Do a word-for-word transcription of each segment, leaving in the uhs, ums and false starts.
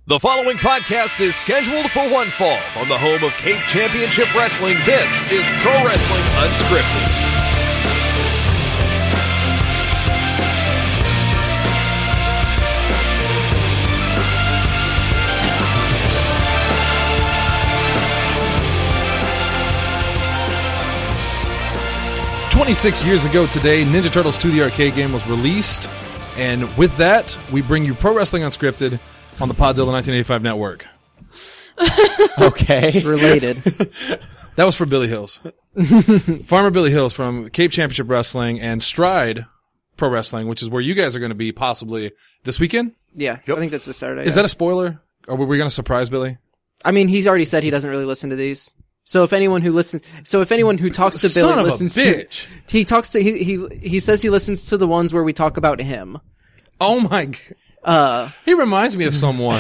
The following podcast is scheduled for one fall from the home of Cape Championship Wrestling. This is Pro Wrestling Unscripted. twenty-six years ago today, Ninja Turtles two, the arcade game, was released. And with that, we bring you Pro Wrestling Unscripted on the Podzilla nineteen eighty-five network. Okay. Related. That was for Billy Hills. Farmer Billy Hills from Cape Championship Wrestling and Stride Pro Wrestling, which is where you guys are going to be possibly this weekend. Yeah, Yep. I think that's this Saturday. Is yeah. that a spoiler? Or were we going to surprise Billy? I mean, he's already said he doesn't really listen to these. So if anyone who listens, so if anyone who talks to Billy Son of a listens bitch. to, he talks to, he, he, he says he listens to the ones where we talk about him. Oh my g- Uh, He reminds me of someone.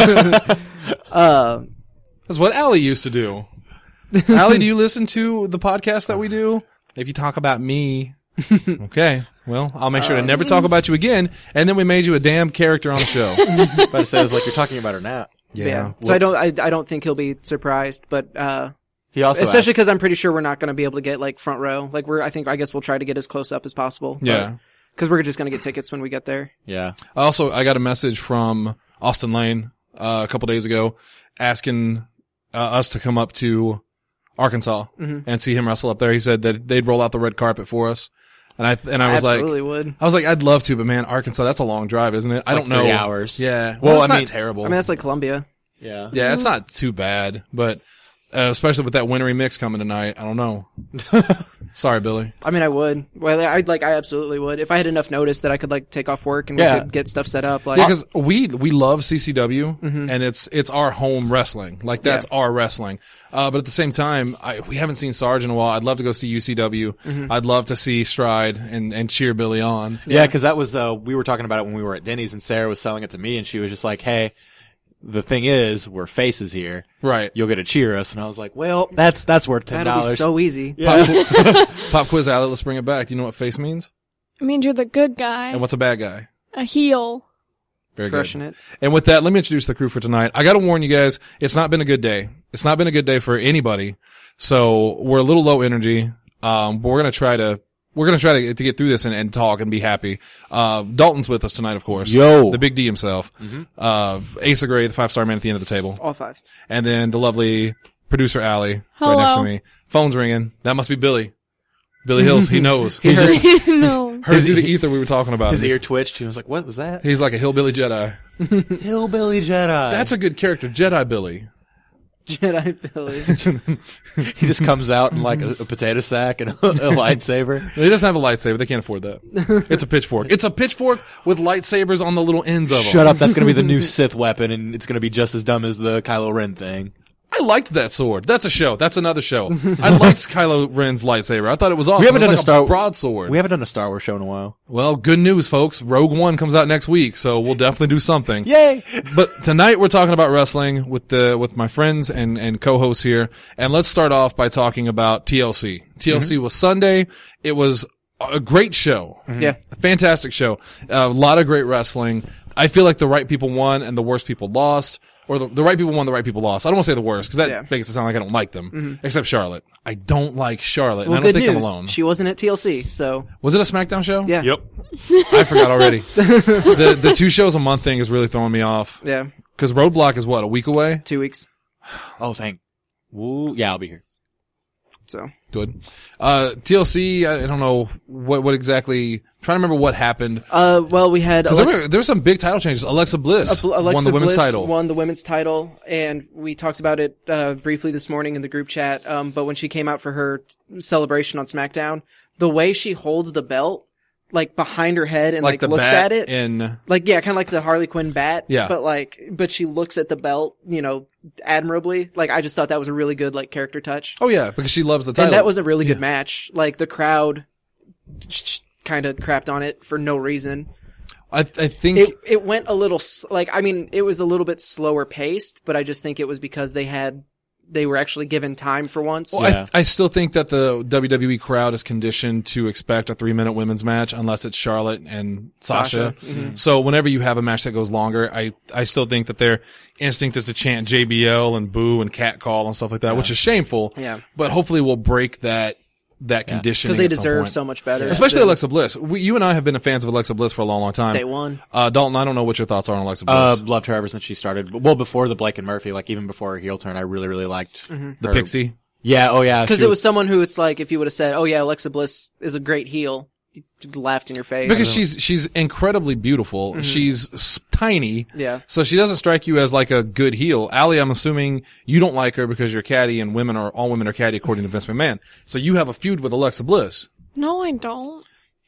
uh, That's what Allie used to do. Allie, do you listen to the podcast that we do? If you talk about me, okay. Well, I'll make sure to never talk about you again. And then we made you a damn character on the show. But it says like you're talking about her now. yeah. So I don't, I, I don't think he'll be surprised, but, uh, He also especially asked, because I'm pretty sure we're not going to be able to get like front row. Like we're, I think, I guess we'll try to get as close up as possible. Yeah. Because we're just going to get tickets when we get there. yeah. Also, I got a message from Austin Lane uh, a couple days ago asking uh, us to come up to Arkansas and see him wrestle up there. He said that they'd roll out the red carpet for us. And I and I was Absolutely like, would. I was like, I'd love to, but man, Arkansas, that's a long drive, isn't it? I like don't know. three hours. Yeah. Well, Well, it's I not mean- terrible. I mean, that's like Columbia. Yeah. yeah, it's not too bad, but uh, especially with that wintry mix coming tonight, I don't know. Sorry, Billy. I mean, I would. Well, I'd like, I absolutely would. If I had enough notice that I could like take off work and Yeah. we could get stuff set up. Like, Yeah, because we we love C C W and it's it's our home wrestling. Like that's Yeah. our wrestling. Uh, but at the same time, I, we haven't seen Sarge in a while. I'd love to go see U C W. I'd love to see Stride and and cheer Billy on. Yeah, because that was, uh, we were talking about it when we were at Denny's and Sarah was selling it to me and she was just like, hey, the thing is, we're faces here. Right. You'll get to cheer us. And I was like, well, that's, that's worth ten that'll dollars. be so easy. Yeah. Pop quiz, Allie. Let's bring it back. Do you know what face means? It means you're the good guy. And what's a bad guy? A heel. Very Crushing good. it. And with that, let me introduce the crew for tonight. I got to warn you guys, it's not been a good day. It's not been a good day for anybody. So we're a little low energy. Um, but we're gonna try to. We're going to try to, to get through this and, and talk and be happy. Uh, Dalton's with us tonight, of course. Yo. The Big D himself. Uh, Asa Gray, the five-star man at the end of the table. All five. And then the lovely producer, Allie, Hello. right next to me. Phone's ringing. That must be Billy. Billy Hills. He knows. He Heard. just No. heard through the ether we were talking about. His He's, ear twitched. He was like, what was that? he's like a hillbilly Jedi. Hillbilly Jedi. That's a good character. Jedi Billy. Jedi Billy. He just comes out in like a, a potato sack and a, a lightsaber. He doesn't have a lightsaber. They can't afford that. It's a pitchfork. It's a pitchfork with lightsabers on the little ends of them. Shut up. That's going to be the new Sith weapon and it's going to be just as dumb as the Kylo Ren thing. I liked that sword. That's a show. That's another show. I liked Kylo Ren's lightsaber. I thought it was awesome. We haven't it done was a like Star broadsword. We haven't done a Star Wars show in a while. Well, good news, folks. Rogue One comes out next week, so we'll definitely do something. Yay! But tonight we're talking about wrestling with the with my friends and and co-hosts here, and let's start off by talking about T L C. T L C Mm-hmm. was Sunday. It was a great show. Yeah. A fantastic show. Uh, a lot of great wrestling. I feel like the right people won and the worst people lost. Or the, the right people won, the right people lost. I don't want to say the worst, because that Yeah. makes it sound like I don't like them. Except Charlotte. I don't like Charlotte, Well, and I don't good think news. I'm alone. She wasn't at T L C, so Was it a SmackDown show? yeah. Yep. I forgot already. the the two shows a month thing is really throwing me off. Yeah. Because Roadblock is what, a week away? Two weeks. Oh, thank. Ooh, yeah, I'll be here. So Good. Uh, T L C, I, I don't know what, what exactly, I'm trying to remember what happened. Uh, well, we had 'Cause there, Alexa, were, there were some big title changes. Alexa Bliss Alexa won the women's Bliss title. won the women's title, and we talked about it uh, briefly this morning in the group chat. Um, but when she came out for her t- celebration on SmackDown, the way she holds the belt, like behind her head and like, like, the looks bat at it, in, like yeah, kind of like the Harley Quinn bat. Yeah. But like, but she looks at the belt, you know, admirably. Like I just thought that was a really good like character touch. oh yeah, because she loves the title. And that was a really good match. Like the crowd kind of crapped on it for no reason. I, I think, It it went a little s- like I mean it was a little bit slower paced, but I just think it was because they had they were actually given time for once. Well, Yeah. I, I still think that the W W E crowd is conditioned to expect a three minute women's match unless it's Charlotte and Sasha. Sasha, mm-hmm. So whenever you have a match that goes longer, I, I still think that their instinct is to chant J B L and boo and catcall and stuff like that, which is shameful. Yeah. But hopefully we'll break that, that conditioning. Because they at some deserve point. so much better. Especially than Alexa Bliss. We, you and I have been fans of Alexa Bliss for a long, long time. Day one. Uh, Dalton, I don't know what your thoughts are on Alexa Bliss. Uh, loved her ever since she started. Well, before the Blake and Murphy, like even before her heel turn, I really, really liked the her. Pixie. Yeah, oh yeah. Because she it was someone who it's like, if you would have said, oh yeah, Alexa Bliss is a great heel, you laughed in your face. Because she's she's incredibly beautiful. She's s- tiny. Yeah. So she doesn't strike you as like a good heel. Allie, I'm assuming you don't like her because you're catty and women are all women are catty according to Vince McMahon. So you have a feud with Alexa Bliss. No, I don't.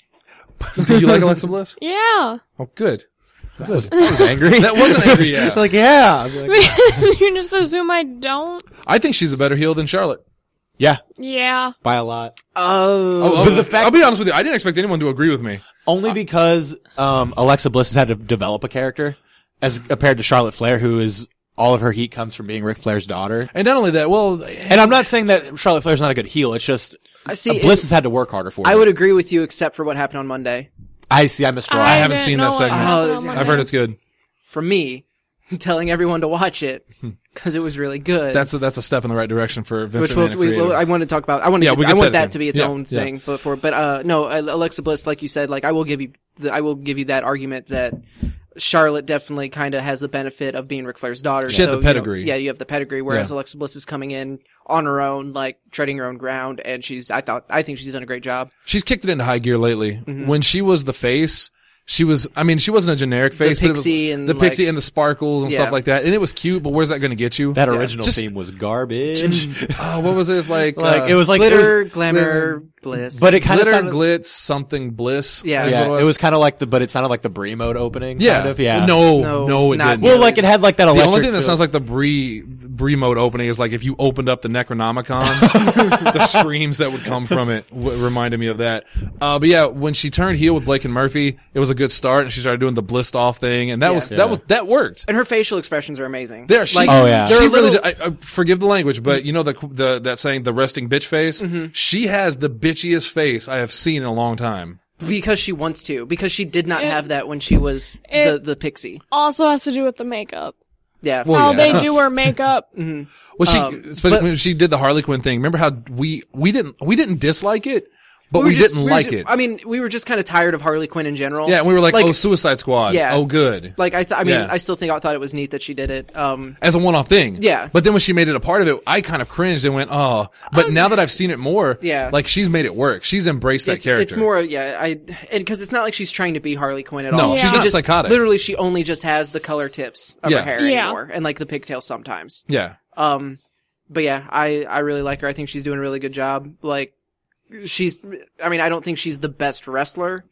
Do you like Alexa Bliss? Yeah. Oh, good. Good. I was angry. That wasn't angry. Yeah. like, yeah. I'd be like, You just assume I don't? I think she's a better heel than Charlotte. yeah, Yeah. by a lot. Oh. Oh, But the fact- I'll be honest with you. I didn't expect anyone to agree with me. Only because um, Alexa Bliss has had to develop a character as compared to Charlotte Flair, who is all of her heat comes from being Ric Flair's daughter. And not only that, well, And I'm not saying that Charlotte Flair's not a good heel. It's just I see. uh, Bliss it- has had to work harder for. I it. would agree with you except for what happened on Monday. I see. I missed Raw. I haven't didn't seen know that what segment. happened Oh, on I've I've heard it's good. For me, telling everyone to watch it because it was really good. That's a, that's a step in the right direction for Vince which McMahon. we'll, and we, creative. well, I want to talk about. I want to. Yeah, get, we I get want that that in. to be its Yeah, own yeah. thing before. But uh, no, Alexa Bliss, like you said, like I will give you. The, I will give you that argument that Charlotte definitely kind of has the benefit of being Ric Flair's daughter. She had so, the you know, pedigree. yeah, you have the pedigree. Whereas Yeah. Alexa Bliss is coming in on her own, like treading her own ground, and she's. I thought. I think she's done a great job. She's kicked it into high gear lately. Mm-hmm. When she was the face, she was, I mean, she wasn't a generic face, but it was pixie and, the pixie like- and the sparkles and Yeah. stuff like that. And it was cute, but where's that going to get you? That original Just- theme was garbage. oh, what was it? It was like, like uh, it was like it Glitter, was, glamour, bliss. but it kind of glitter, sounded. glitz, something bliss. Yeah. That's yeah, what it was kind of like the, but it sounded like the Brie mode opening. Yeah. kind of, yeah. No, No, no, it not didn't. well, like it had like that the electric. only thing that feel. sounds like the Brie Brie mode opening is like if you opened up the Necronomicon, the screams that would come from it w- reminded me of that. Uh, but yeah, when she turned heel with Blake and Murphy, it was a good start, and she started doing the blissed off thing, and that Yeah. was Yeah. that was that worked. and her facial expressions are amazing. There, she, Like, Oh, yeah. they're she a really. little- Did, I, I forgive the language, but you know the the that saying, the resting bitch face. Mm-hmm. She has the bitchiest face I have seen in a long time. because she wants to. Because she did not It- have that when she was it- the the pixie. Also has to do with the makeup. Yeah. Well, How yeah. they do her makeup. Well, she Um, especially but- when she did the Harley Quinn thing. Remember how we we didn't we didn't dislike it, but were we, just- didn't were like ju- it. I mean, we were just kind of tired of Harley Quinn in general. Yeah, and we were like, oh, Suicide Squad. Yeah. Oh, good. Like I, th- I mean, Yeah. I still think I thought it was neat that she did it. Um, As a one-off thing. Yeah. But then when she made it a part of it, I kind of cringed and went, oh. But now that I've seen it more, Yeah. like she's made it work. She's embraced that it's, character. it's more, yeah, I, because it's not like she's trying to be Harley Quinn at No, all. she's She not just, psychotic. Literally, she only just has the color tips of Yeah. her hair Yeah. anymore, and like the pigtails sometimes. Yeah. Um, but yeah, I, I really like her. I think she's doing a really good job. Like, she's, I mean, I don't think she's the best wrestler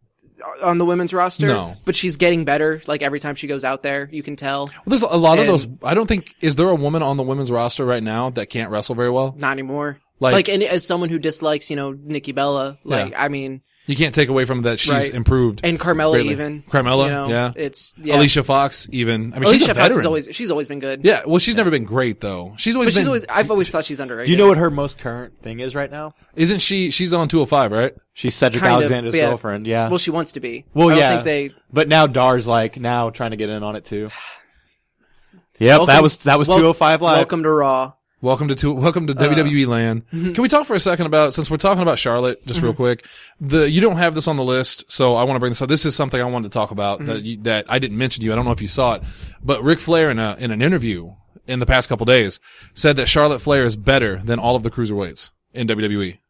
on the women's roster. No. But she's getting better. Like, every time she goes out there, you can tell. Well, there's a lot of And- those. I don't think, is there a woman on the women's roster right now that can't wrestle very well? Not anymore. Like- Like, and as someone who dislikes, you know, Nikki Bella, like, Yeah. I mean, You can't take away from that she's Right. improved. and Carmella greatly. even. Carmella, you know, yeah. It's, yeah. Alicia Fox, even. I mean, Alicia she's a Fox veteran. has always, she's always been good. yeah, well, she's never been great, though. She's always But been. she's always, I've always thought she's underrated. Do you know what her most current thing is right now? Isn't she, she's on two oh five, right? She's Cedric Kind of, Alexander's yeah. girlfriend. Yeah. Well, she wants to be. Well, I don't yeah. think they, But now Dar's like now trying to get in on it too. Yep, Welcome- that was that was wel- two oh five live. Welcome to Raw. Welcome to two, welcome to W W E land. Can we talk for a second about, since we're talking about Charlotte, just real quick, the, you don't have this on the list, so I want to bring this up. This is something I wanted to talk about that you, that I didn't mention to you. I don't know if you saw it, but Ric Flair in a, in an interview in the past couple days said that Charlotte Flair is better than all of the cruiserweights in W W E.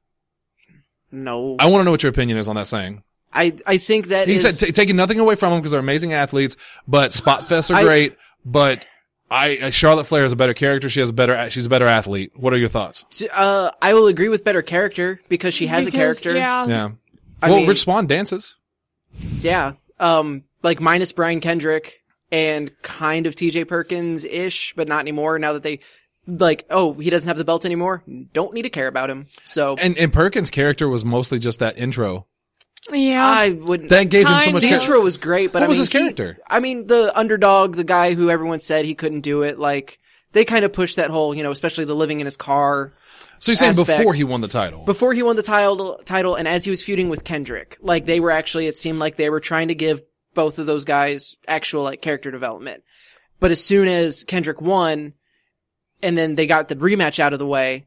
No. I want to know what your opinion is on that saying. I, I think that He is, said, t- taking nothing away from them because they're amazing athletes, but spot fests are I- great, but I, uh, Charlotte Flair is a better character. She has a better, she's a better athlete. What are your thoughts? uh, I will agree with better character because she has Because, a character. Yeah. Yeah. I well, mean- Rich Swann dances. Yeah. Um, like minus Brian Kendrick and kind of T J Perkins-ish, but not anymore now that they, like, oh, he doesn't have the belt anymore. Don't need to care about him. So And, and Perkins' character was mostly just that intro. Yeah. I wouldn't. That gave him so Kind much the of. character. intro was great, but What I was mean, his he- character? I mean, the underdog, the guy who everyone said he couldn't do it, like, they kind of pushed that whole, you know, especially the living in his car So you're saying aspect. before he won the title? before he won the title, title, and as he was feuding with Kendrick, like they were actually, it seemed like they were trying to give both of those guys actual like character development. But as soon as Kendrick won, and then they got the rematch out of the way,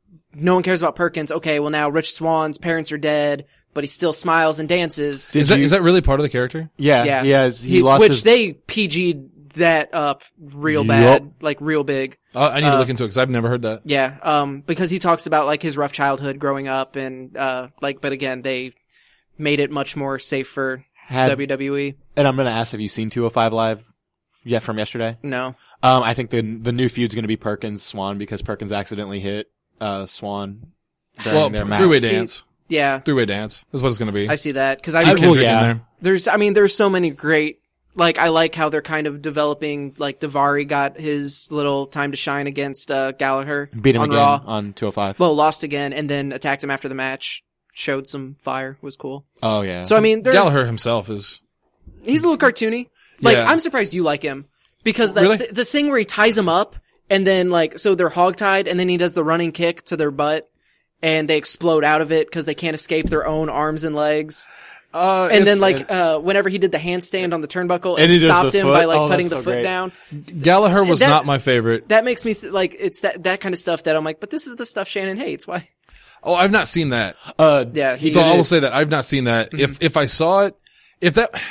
no one cares about Perkins. Okay, well now Rich Swann's parents are dead, but he still smiles and dances. Is that is that really part of the character? Yeah, Yeah, he has. He, He- lost which his. they P G'd that up real Yup. bad, like real big. Uh, I need to look into it because I've never heard that. Yeah, um, because he talks about like his rough childhood growing up, and uh, like, but again, they made it much more safe for Had- W W E. and I'm gonna ask, have you seen two oh five Live yet from yesterday? No, Um, I think the the new feud's gonna be Perkins Swan because Perkins accidentally hit uh Swan during Well, their match. three-way See, dance. yeah, Three-way dance is what it's going to be. I see that because Keep I well, Kendrick yeah. in there. there's, I mean, there's so many great. Like, I like how they're kind of developing. Like, Daivari got his little time to shine against uh, Gallagher Beat him on again Raw. on two oh five. Well, lost again, and then attacked him after the match. Showed some fire, was cool. Oh yeah. So I mean, they're, Gallagher himself is. he's a little cartoony. Like, Yeah. I'm surprised you like him because the, Really? the the thing where he ties him up and then like so they're hogtied and then he does the running kick to their butt and they explode out of it because they can't escape their own arms and legs. Uh, And it's- then like uh whenever he did the handstand on the turnbuckle, And it he does stopped the him foot? by like Oh, putting that's the so foot great. down. Gallagher was that- not my favorite. That makes me th- like it's that that kind of stuff that I'm like, but this is the stuff Shannon hates. Why? Oh, I've not seen that. uh, Yeah, he So did I will it. say that I've not seen that. Mm-hmm. If if I saw it, if that,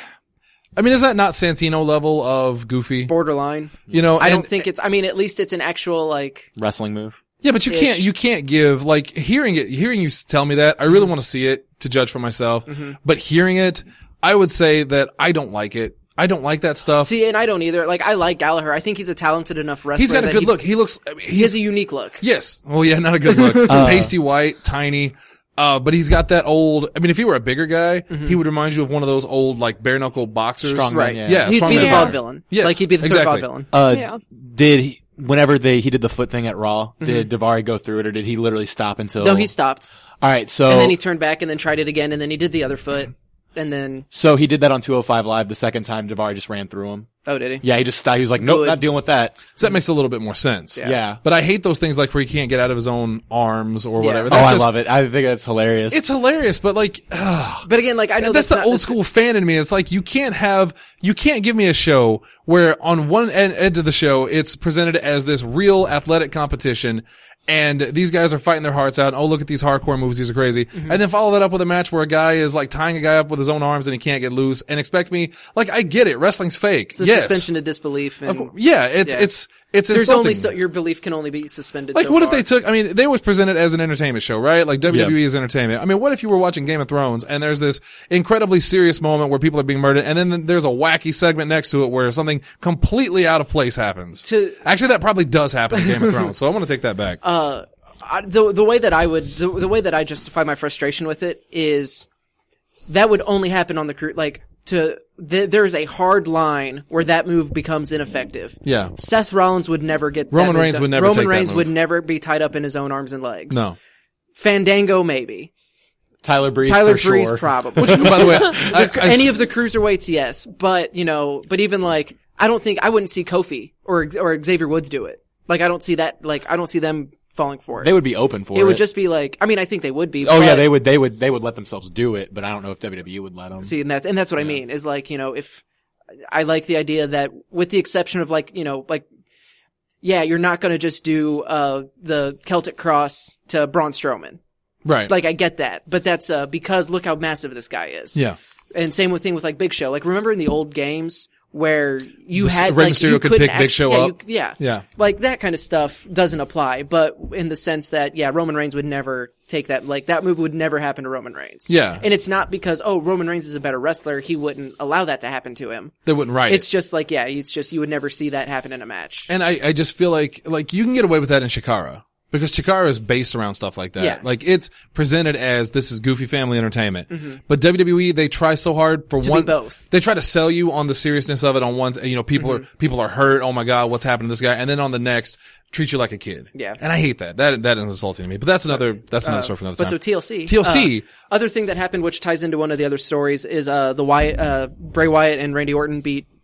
I mean, is that not Santino level of goofy? Borderline. You know, I and- don't think it's. I mean, at least it's an actual like. wrestling move. Yeah, but you Ish. can't you can't give like hearing it hearing you tell me that I really want to see it to judge for myself. Mm-hmm. But hearing it, I would say that I don't like it. I don't like that stuff. See, and I don't either. Like, I like Gallagher. I think he's a talented enough wrestler. He's got a that good he- look. He looks. I mean, He has he's a unique look. yes. Well, yeah, not a good look. Pasty white, tiny. Uh, but he's got that old. I mean, if he were a bigger guy, he would remind you of one of those old like bare knuckle boxers. Strong Right. man, Yeah, He'd strong be the man. vaudevillain. Yes, Like, he'd be the exactly. third vaudevillain. Uh, Yeah. did he, whenever they he did the foot thing at Raw, did Daivari go through it or did he literally stop until? No, he stopped. All right, so And then he turned back and then tried it again and then he did the other foot. And then, so he did that on two oh five Live. The second time, Daivari just ran through him. oh, did he? Yeah, he just stopped. He was like, nope, Good. not dealing with that. So that makes a little bit more sense. Yeah. Yeah. But I hate those things like where he can't get out of his own arms or Yeah. whatever. Oh, That's I just- love it. I think that's hilarious. It's hilarious, but like, ugh. But again, like, I know that's, that's, the not old school fan in me. It's like you can't have, you can't give me a show where on one end, end of the show it's presented as this real athletic competition, and these guys are fighting their hearts out. And, oh, look at these hardcore moves; these are crazy. Mm-hmm. And then follow that up with a match where a guy is like tying a guy up with his own arms and he can't get loose, and expect me like I get it, wrestling's fake. It's a yes, suspension of disbelief. And Of course. yeah, it's Yeah. it's it's there's insulting. only so, your belief can only be suspended. Like, so what if far. they took, I mean, they was presented as an entertainment show, right? Like, W W E is entertainment. I mean, what if you were watching Game of Thrones and there's this incredibly serious moment where people are being murdered and then there's a wacky segment next to it where something completely out of place happens? To- Actually, that probably does happen in Game of Thrones, so I'm going to take that back. Uh, I, the the way that I would the, the way that I justify my frustration with it is that would only happen on the crew. Like to th- there's a hard line where that move becomes ineffective. Yeah. Seth Rollins would never get that Roman move Reigns done. would never Roman take that Reigns move. would never be tied up in his own arms and legs. No. Fandango maybe. Tyler Breeze Tyler for Breeze sure. probably. By the way, I, I, Any of the cruiserweights, yes, but you know, but even like I don't think I wouldn't see Kofi or or Xavier Woods do it. Like I don't see that. Like I don't see them falling for it. They would be open for it. it would just be like. I mean, I think they would be. Oh but, yeah, they would. They would. They would let themselves do it, but I don't know if W W E would let them. see, and that's and that's what I mean is like you know if I like the idea that with the exception of like you know like yeah you're not going to just do uh the Celtic Cross to Braun Strowman. right. Like I get that, but that's uh because look how massive this guy is. yeah. And same with thing with like Big Show. Like remember in the old games where you The s- had Rey like Mysterio you could couldn't pick Big act- Show yeah, up? you- yeah, Yeah. Like that kind of stuff doesn't apply, but in the sense that yeah, Roman Reigns would never take that. Like that move would never happen to Roman Reigns. Yeah. and it's not because oh Roman Reigns is a better wrestler. He wouldn't allow that to happen to him. They wouldn't write It's it. just like yeah, it's just you would never see that happen in a match. And I, I just feel like, like you can get away with that in Shikara. Because Chikara is based around stuff like that. Yeah. Like it's presented as this is goofy family entertainment. But W W E, they try so hard for To be one. both. They try to sell you on the seriousness of it on one, you know, people Mm-hmm. are, people are hurt. Oh my God, what's happened to this guy? And then on the next, treat you like a kid. Yeah. And I hate that. That, that is insulting to me. But that's another, that's another story for another But time. so T L C, T L C. uh, other thing that happened, which ties into one of the other stories, is uh the Wyatt, uh Bray Wyatt and Randy Orton beat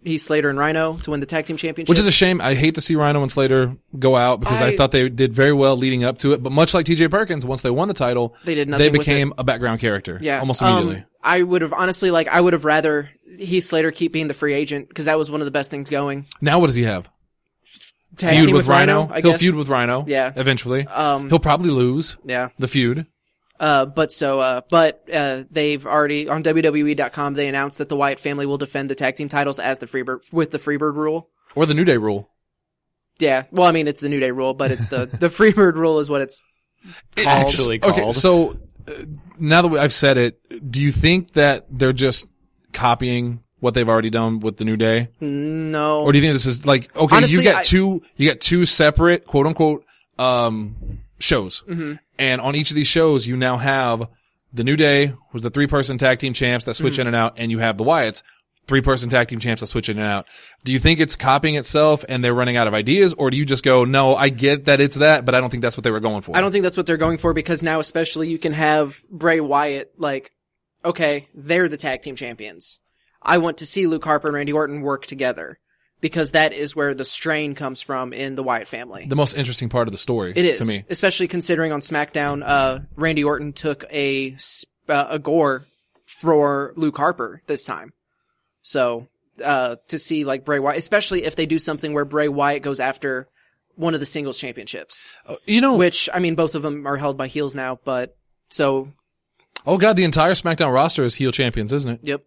Heath Slater and Rhino to win the tag team championship. Which is a shame. I hate to see Rhino and Slater go out because I, I- thought they did very well leading up to it. But much like T J Perkins, once they won the title, They did they nothing with became a background character. yeah, almost um, immediately. I would have honestly like I would have rather Heath Slater keep being the free agent because that was one of the best things going. Now what does he have? Tag Feud team with, Rhino. I He'll guess. feud with Rhino. Yeah. Eventually. Um, He'll probably lose yeah. the feud. Uh, but so, uh, but, uh, they've already, on W W E dot com, they announced that the Wyatt family will defend the tag team titles as the Freebird, with the Freebird rule. Or the New Day rule. Yeah. Well, I mean, it's the New Day rule, but it's the, the Freebird rule is what it's It called. actually Okay, called. so uh, now that I've said it, do you think that they're just copying what they've already done with the New Day? No. Or do you think this is like, okay, Honestly, you got I- two, you got two separate quote unquote, um, shows. Mm-hmm. And on each of these shows, you now have the New Day was the three person tag team champs that switch Mm-hmm. in and out, and you have the Wyatts, three person tag team champs that switch in and out. Do you think it's copying itself and they're running out of ideas, or do you just go, no, I get that it's that, but I don't think that's what they were going for? I don't think that's what they're going for because now especially you can have Bray Wyatt, like, okay, they're the tag team champions. I want to see Luke Harper and Randy Orton work together because that is where the strain comes from in the Wyatt family. The most interesting part of the story It is, to me. especially considering on SmackDown, uh, Randy Orton took a, sp- uh, a gore for Luke Harper this time. So, uh, to see like Bray Wyatt, especially if they do something where Bray Wyatt goes after one of the singles championships, You know, which, I mean, both of them are held by heels now, but so, oh god, the entire SmackDown roster is heel champions, isn't it? yep.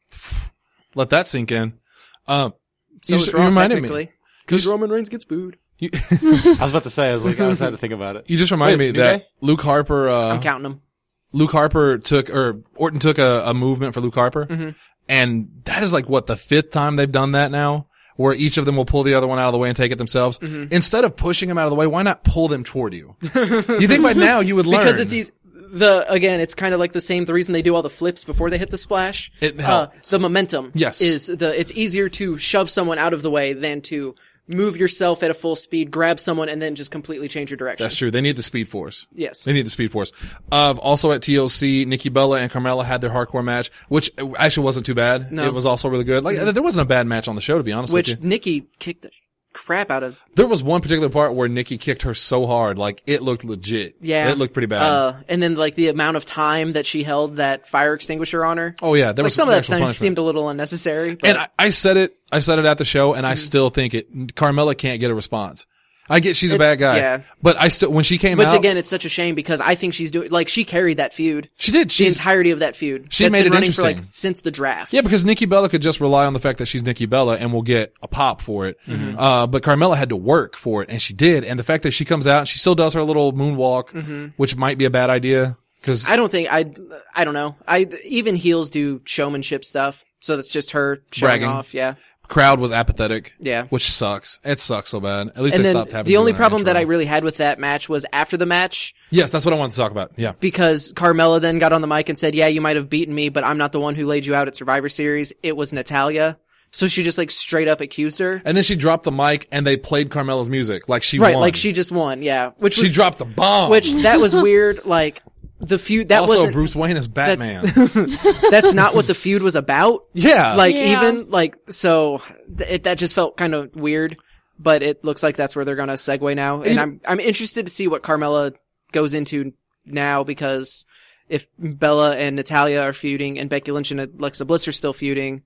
Let that sink in. Um, So you, is s- Raw, you reminded me. technically. Because Roman Reigns gets booed. You, I was about to say, I was like, I was had to think about it. you just reminded Wait, me New that Day? Luke Harper, uh, I'm counting them. Luke Harper took, or Orton took a, a movement for Luke Harper. Mm-hmm. And that is like what, the fifth time they've done that now? Where each of them will pull the other one out of the way and take it themselves. Mm-hmm. Instead of pushing them out of the way, why not pull them toward you? You think by now you would learn. Because it's easy. The, again, it's kind of like the same, the reason they do all the flips before they hit the splash. It uh, helps. the momentum. Yes. Is the, it's easier to shove someone out of the way than to move yourself at a full speed, grab someone, and then just completely change your direction. That's true. They need the Speed Force. Yes. They need the Speed Force. Uh, also at T L C, Nikki Bella and Carmella had their hardcore match, which actually wasn't too bad. No. It was also really good. Like, there wasn't a bad match on the show, to be honest Which with you. Nikki kicked the crap out of. There was one particular part where Nikki kicked her so hard, like, it looked legit. Yeah. It looked pretty bad. Uh, and then like the amount of time that she held that fire extinguisher on her. oh yeah, It's there like was some of there that was some seemed, punishment. seemed a little unnecessary. But And I, I said it, I said it at the show, and I Mm-hmm. still think it, Carmella can't get a response. I get she's a It's- bad guy. yeah. But I still, when she came Which out, again, it's such a shame because I think she's doing, like, she carried that feud. she did. The She's, entirety of that feud. she That's made been it running for like interesting. since the draft. yeah, because Nikki Bella could just rely on the fact that she's Nikki Bella and will get a pop for it. Mm-hmm. Uh, but Carmella had to work for it, and she did. And the fact that she comes out and she still does her little moonwalk, which might be a bad idea. Cause Mm-hmm. I don't think I. I don't know. I even heels do showmanship stuff, so that's just her showing Bragging. off. Yeah, crowd was apathetic. Yeah. Which sucks. It sucks so bad. At least and they then stopped having the to only do an problem that I intro. really had with that match was after the match Yes, that's what I wanted to talk about. Yeah. because Carmella then got on the mic and said, "Yeah, you might have beaten me, but I'm not the one who laid you out at Survivor Series. It was Natalia." So she just like straight up accused her. And then she dropped the mic and they played Carmella's music. Like she Right, won. like she just won. Yeah, which She was dropped the bomb. which that was weird. Like the feud that also, wasn't Bruce Wayne is Batman. that's not what the feud was about. yeah. Like Yeah. even like so th- it, that just felt kind of weird, but it looks like that's where they're going to segue now. And You- I'm I'm interested to see what Carmella goes into now because if Bella and Natalia are feuding and Becky Lynch and Alexa Bliss are still feuding,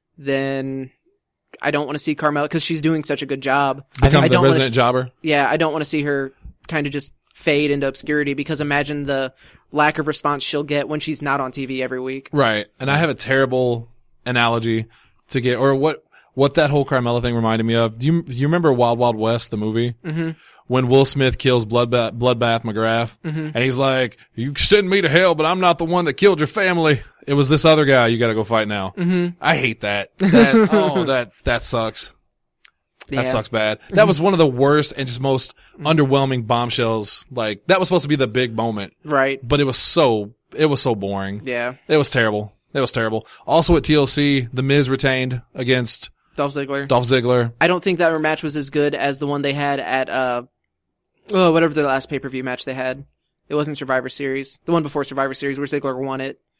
then I don't want to see Carmella because she's doing such a good job. Become I the don't wanna resident s- jobber. Yeah, I don't want to see her kind of just fade into obscurity because imagine the lack of response she'll get when she's not on T V every week. Right. And I have a terrible analogy to get, or what, what that whole Carmella thing reminded me of. Do you, do you remember Wild Wild West, the movie? Mm-hmm. When Will Smith kills Bloodbath, Bloodbath McGrath. Mm-hmm. And he's like, you send me to hell, but I'm not the one that killed your family. It was this other guy you gotta go fight now. Mm-hmm. I hate that. That, oh, that, that sucks. That Yeah. sucks bad. That was one of the worst and just most underwhelming bombshells. Like, that was supposed to be the big moment, Right. but it was so, it was so boring. Yeah. It was terrible. It was terrible. Also at T L C, The Miz retained against Dolph Ziggler. Dolph Ziggler. I don't think that match was as good as the one they had at uh oh whatever the last pay per view match they had. It wasn't Survivor Series. The one before Survivor Series where Ziggler won it.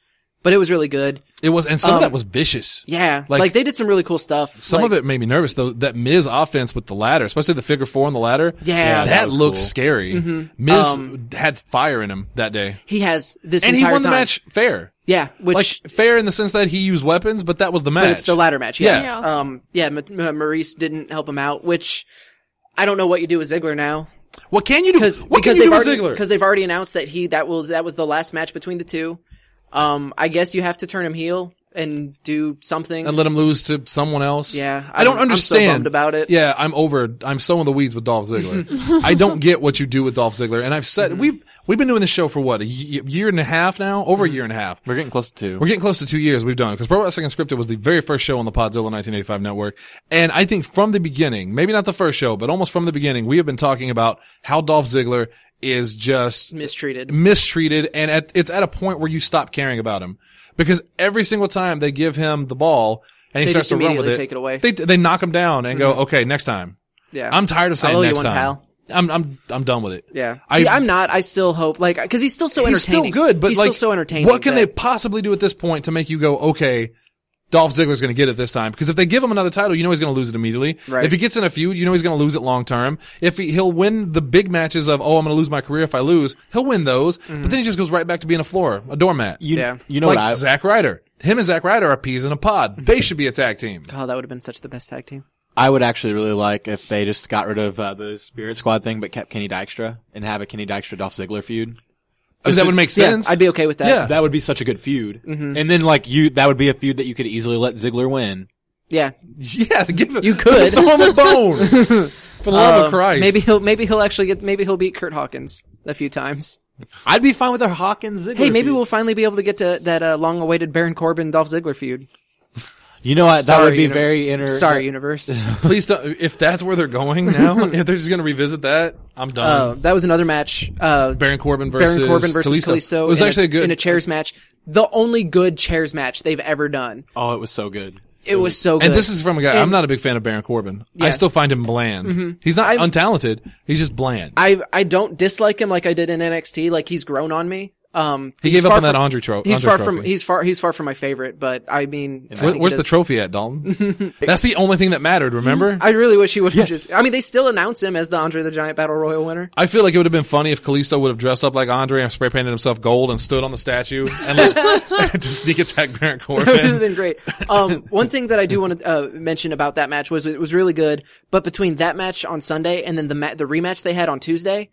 but it was really good. It was, and some Um, of that was vicious. Yeah, Like- like, they did some really cool stuff. Some like, of it made me nervous though. That Miz offense with the ladder, especially the figure four on the ladder. Yeah, that, that was looked cool. scary. Miz Um, had fire in him that day, he has this and he entire won the time. match fair. Yeah, which Like fair in the sense that he used weapons, but that was the match. but it's the ladder match. Yeah, Yeah. Yeah. um, yeah. Ma- Ma- Maurice didn't help him out, which I don't know what you do with Ziggler now. What can you do? Because What because can you they've do with already Ziggler? because they've already announced that he that was that was the last match between the two. Um, I guess you have to turn him heel and do something. And let him lose to someone else. Yeah, I don't I'm- I'm so understand. bummed about it. Yeah, I'm over. I'm so in the weeds with Dolph Ziggler. I don't get what you do with Dolph Ziggler. And I've said Mm-hmm. we've we've been doing this show for what a y- year and a half now, over Mm-hmm. a year and a half. We're getting close to two. We're getting close to two years we've done it because Pro Wrestling Unscripted was the very first show on the Podzilla nineteen eighty-five network. And I think from the beginning, maybe not the first show, but almost from the beginning, we have been talking about how Dolph Ziggler is just Mistreated. mistreated. And at, it's at a point where you stop caring about him because every single time they give him the ball and he They starts just to run with immediately it, take it away. They, they knock him down and go, okay, next time. Yeah, I'm tired of saying I owe you next one, time. pal. I'm, I'm, I'm done with it. Yeah. I- See, I'm not. I still hope, like, because he's still so He's still entertaining. good, but he's like, still so entertaining. what can they that- possibly do at this point to make you go, okay, Dolph Ziggler's going to get it this time? Because if they give him another title, you know he's going to lose it immediately. Right. If he gets in a feud, you know he's going to lose it long term. If he, he'll win the big matches of, oh, I'm going to lose my career if I lose, he'll win those. But then he just goes right back to being a floor, a doormat. You, Yeah. you know like what I, Zack Ryder. Him and Zack Ryder are peas in a pod. They should be a tag team. Oh, that would have been such the best tag team. I would actually really like if they just got rid of uh, the Spirit Squad thing, but kept Kenny Dykstra and have a Kenny Dykstra Dolph Ziggler feud. I mean, that would make sense. Yeah, I'd be okay with that. Yeah. That would be such a good feud. Mm-hmm. And then like you, that would be a feud that you could easily let Ziggler win. Yeah. Yeah, give it. You could. Throw him a bone. For the love Um, of Christ. Maybe he'll maybe he'll actually get maybe he'll beat Kurt Hawkins a few times. I'd be fine with a Hawkins Ziggler. Hey, maybe feud. we'll finally be able to get to that uh, long-awaited Baron Corbin Dolph Ziggler feud. You know what? That Sorry, would be uni- very inter. Sorry, universe. Please don't. If that's where they're going now, if they're just going to revisit that, I'm done. Uh, that was another match. Uh, Baron Corbin versus Baron Corbin versus Kalisto. Kalisto. It was in actually a, a good. in a chairs match. The only good chairs match they've ever done. Oh, it was so good. It was so good. and this is from a guy. I'm And not a big fan of Baron Corbin. I Yeah. still find him bland. He's not I've- untalented. He's just bland. I I don't dislike him like I did in N X T. Like he's grown on me. Um, he he's gave up far on that from- Andre, tro- He's Andre far trophy. from he's far he's far from my favorite, but I mean, I Where- think he where's the does- trophy at, Dalton? That's the only thing that mattered. Remember? I really wish he would have just. I mean, they still announce him as the Andre the Giant Battle Royal winner. I feel like it would have been funny if Kalisto would have dressed up like Andre and spray painted himself gold and stood on the statue and let, to sneak attack Baron That would have Corbin. been great. Um, one thing that I do want to uh, mention about that match was it was really good. But between that match on Sunday and then the ma- the rematch they had on Tuesday,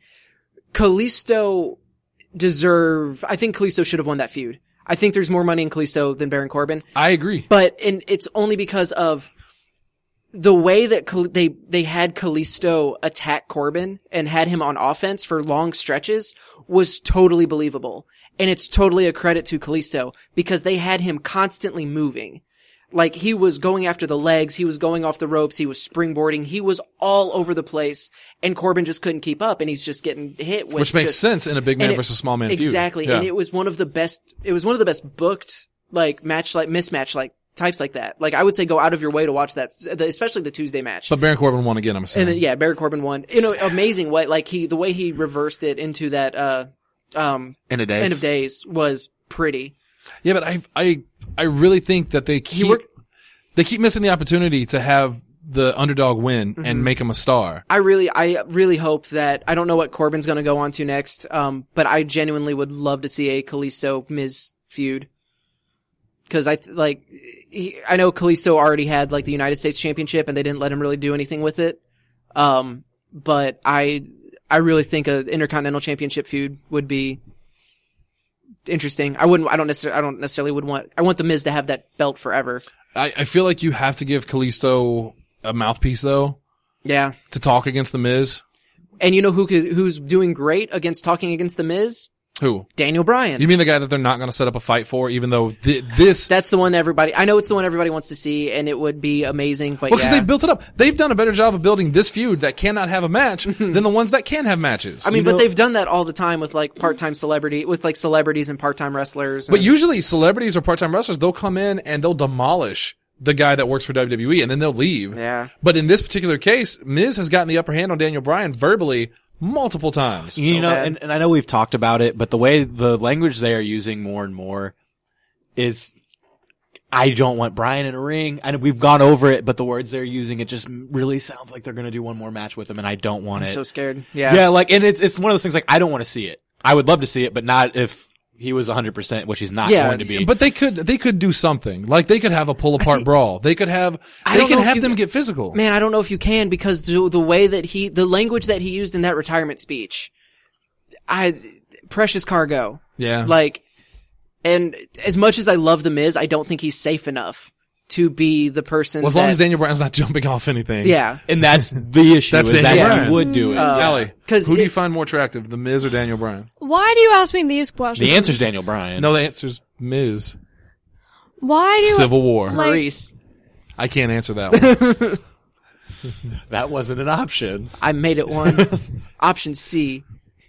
Kalisto deserve. I think Kalisto should have won that feud. I think there's more money in Kalisto than Baron Corbin. I agree. But and it's only because of the way that Kal- they they had Kalisto attack Corbin and had him on offense for long stretches was totally believable. And it's totally a credit to Kalisto because they had him constantly moving. Like he was going after the legs, he was going off the ropes, he was springboarding, he was all over the place, and Corbin just couldn't keep up, and he's just getting hit with Which makes just- sense in a big man and it- versus small man feud. Exactly, Yeah. and it was one of the best. It was one of the best booked like match like mismatch like types like that. Like I would say, go out of your way to watch that, especially the Tuesday match. But Baron Corbin won again, I'm assuming. And then yeah, Baron Corbin won. You know, amazing what like he the way he reversed it into that uh um End of days. end of days was pretty. Yeah, but I, I, I really think that they keep, worked- they keep missing the opportunity to have the underdog win Mm-hmm. and make him a star. I really, I really hope that, I don't know what Corbin's gonna go on to next, um, but I genuinely would love to see a Kalisto Miz feud. Cause I, th- like, he, I know Kalisto already had, like, the United States Championship and they didn't let him really do anything with it. Um, but I, I really think a Intercontinental Championship feud would be interesting. I wouldn't, I don't necessarily, I don't necessarily would want, I want the Miz to have that belt forever. I, I feel like you have to give Kalisto a mouthpiece though Yeah. to talk against the Miz. And you know who, could- who's doing great against talking against the Miz? Who? Daniel Bryan. You mean the guy that they're not going to set up a fight for, even though th- this? That's the one everybody, I know it's the one everybody wants to see and it would be amazing, but Well, because yeah. they've built it up. They've done a better job of building this feud that cannot have a match than the ones that can have matches. I mean, You but know- they've done that all the time with like part-time celebrity, with like celebrities and part-time wrestlers. But and- usually celebrities or part-time wrestlers, they'll come in and they'll demolish the guy that works for W W E and then they'll leave. Yeah. But in this particular case, Miz has gotten the upper hand on Daniel Bryan verbally multiple times. You So know, bad. and, and I know we've talked about it, but the way the language they are using more and more is, I don't want Bryan in a ring. I know we've gone over it, but the words they're using, it just really sounds like they're going to do one more match with him, and I don't want I'm it. so scared. Yeah. Yeah, like, and it's, it's one of those things like, I don't want to see it. I would love to see it, but not if he was one hundred percent, which he's not Yeah, going to be. But they could, they could do something. Like they could have a pull apart see- brawl. They could have, I they don't could know if have you- them get physical. Man, I don't know if you can because the, the way that he, the language that he used in that retirement speech, I, precious cargo. Yeah. Like, and as much as I love The Miz, I don't think he's safe enough to be the person Well, as that, long as Daniel Bryan's not jumping off anything. yeah. and that's the issue, That's is that Daniel he Bryan. would do it. Uh, Allie, 'cause who do it- you find more attractive, The Miz or Daniel Bryan? Why do you ask me these questions? the answer's Daniel Bryan. No, the answer's Miz. Why do you? Civil War. like- Maurice. I can't answer that one. that wasn't an option. I made it one. Option C.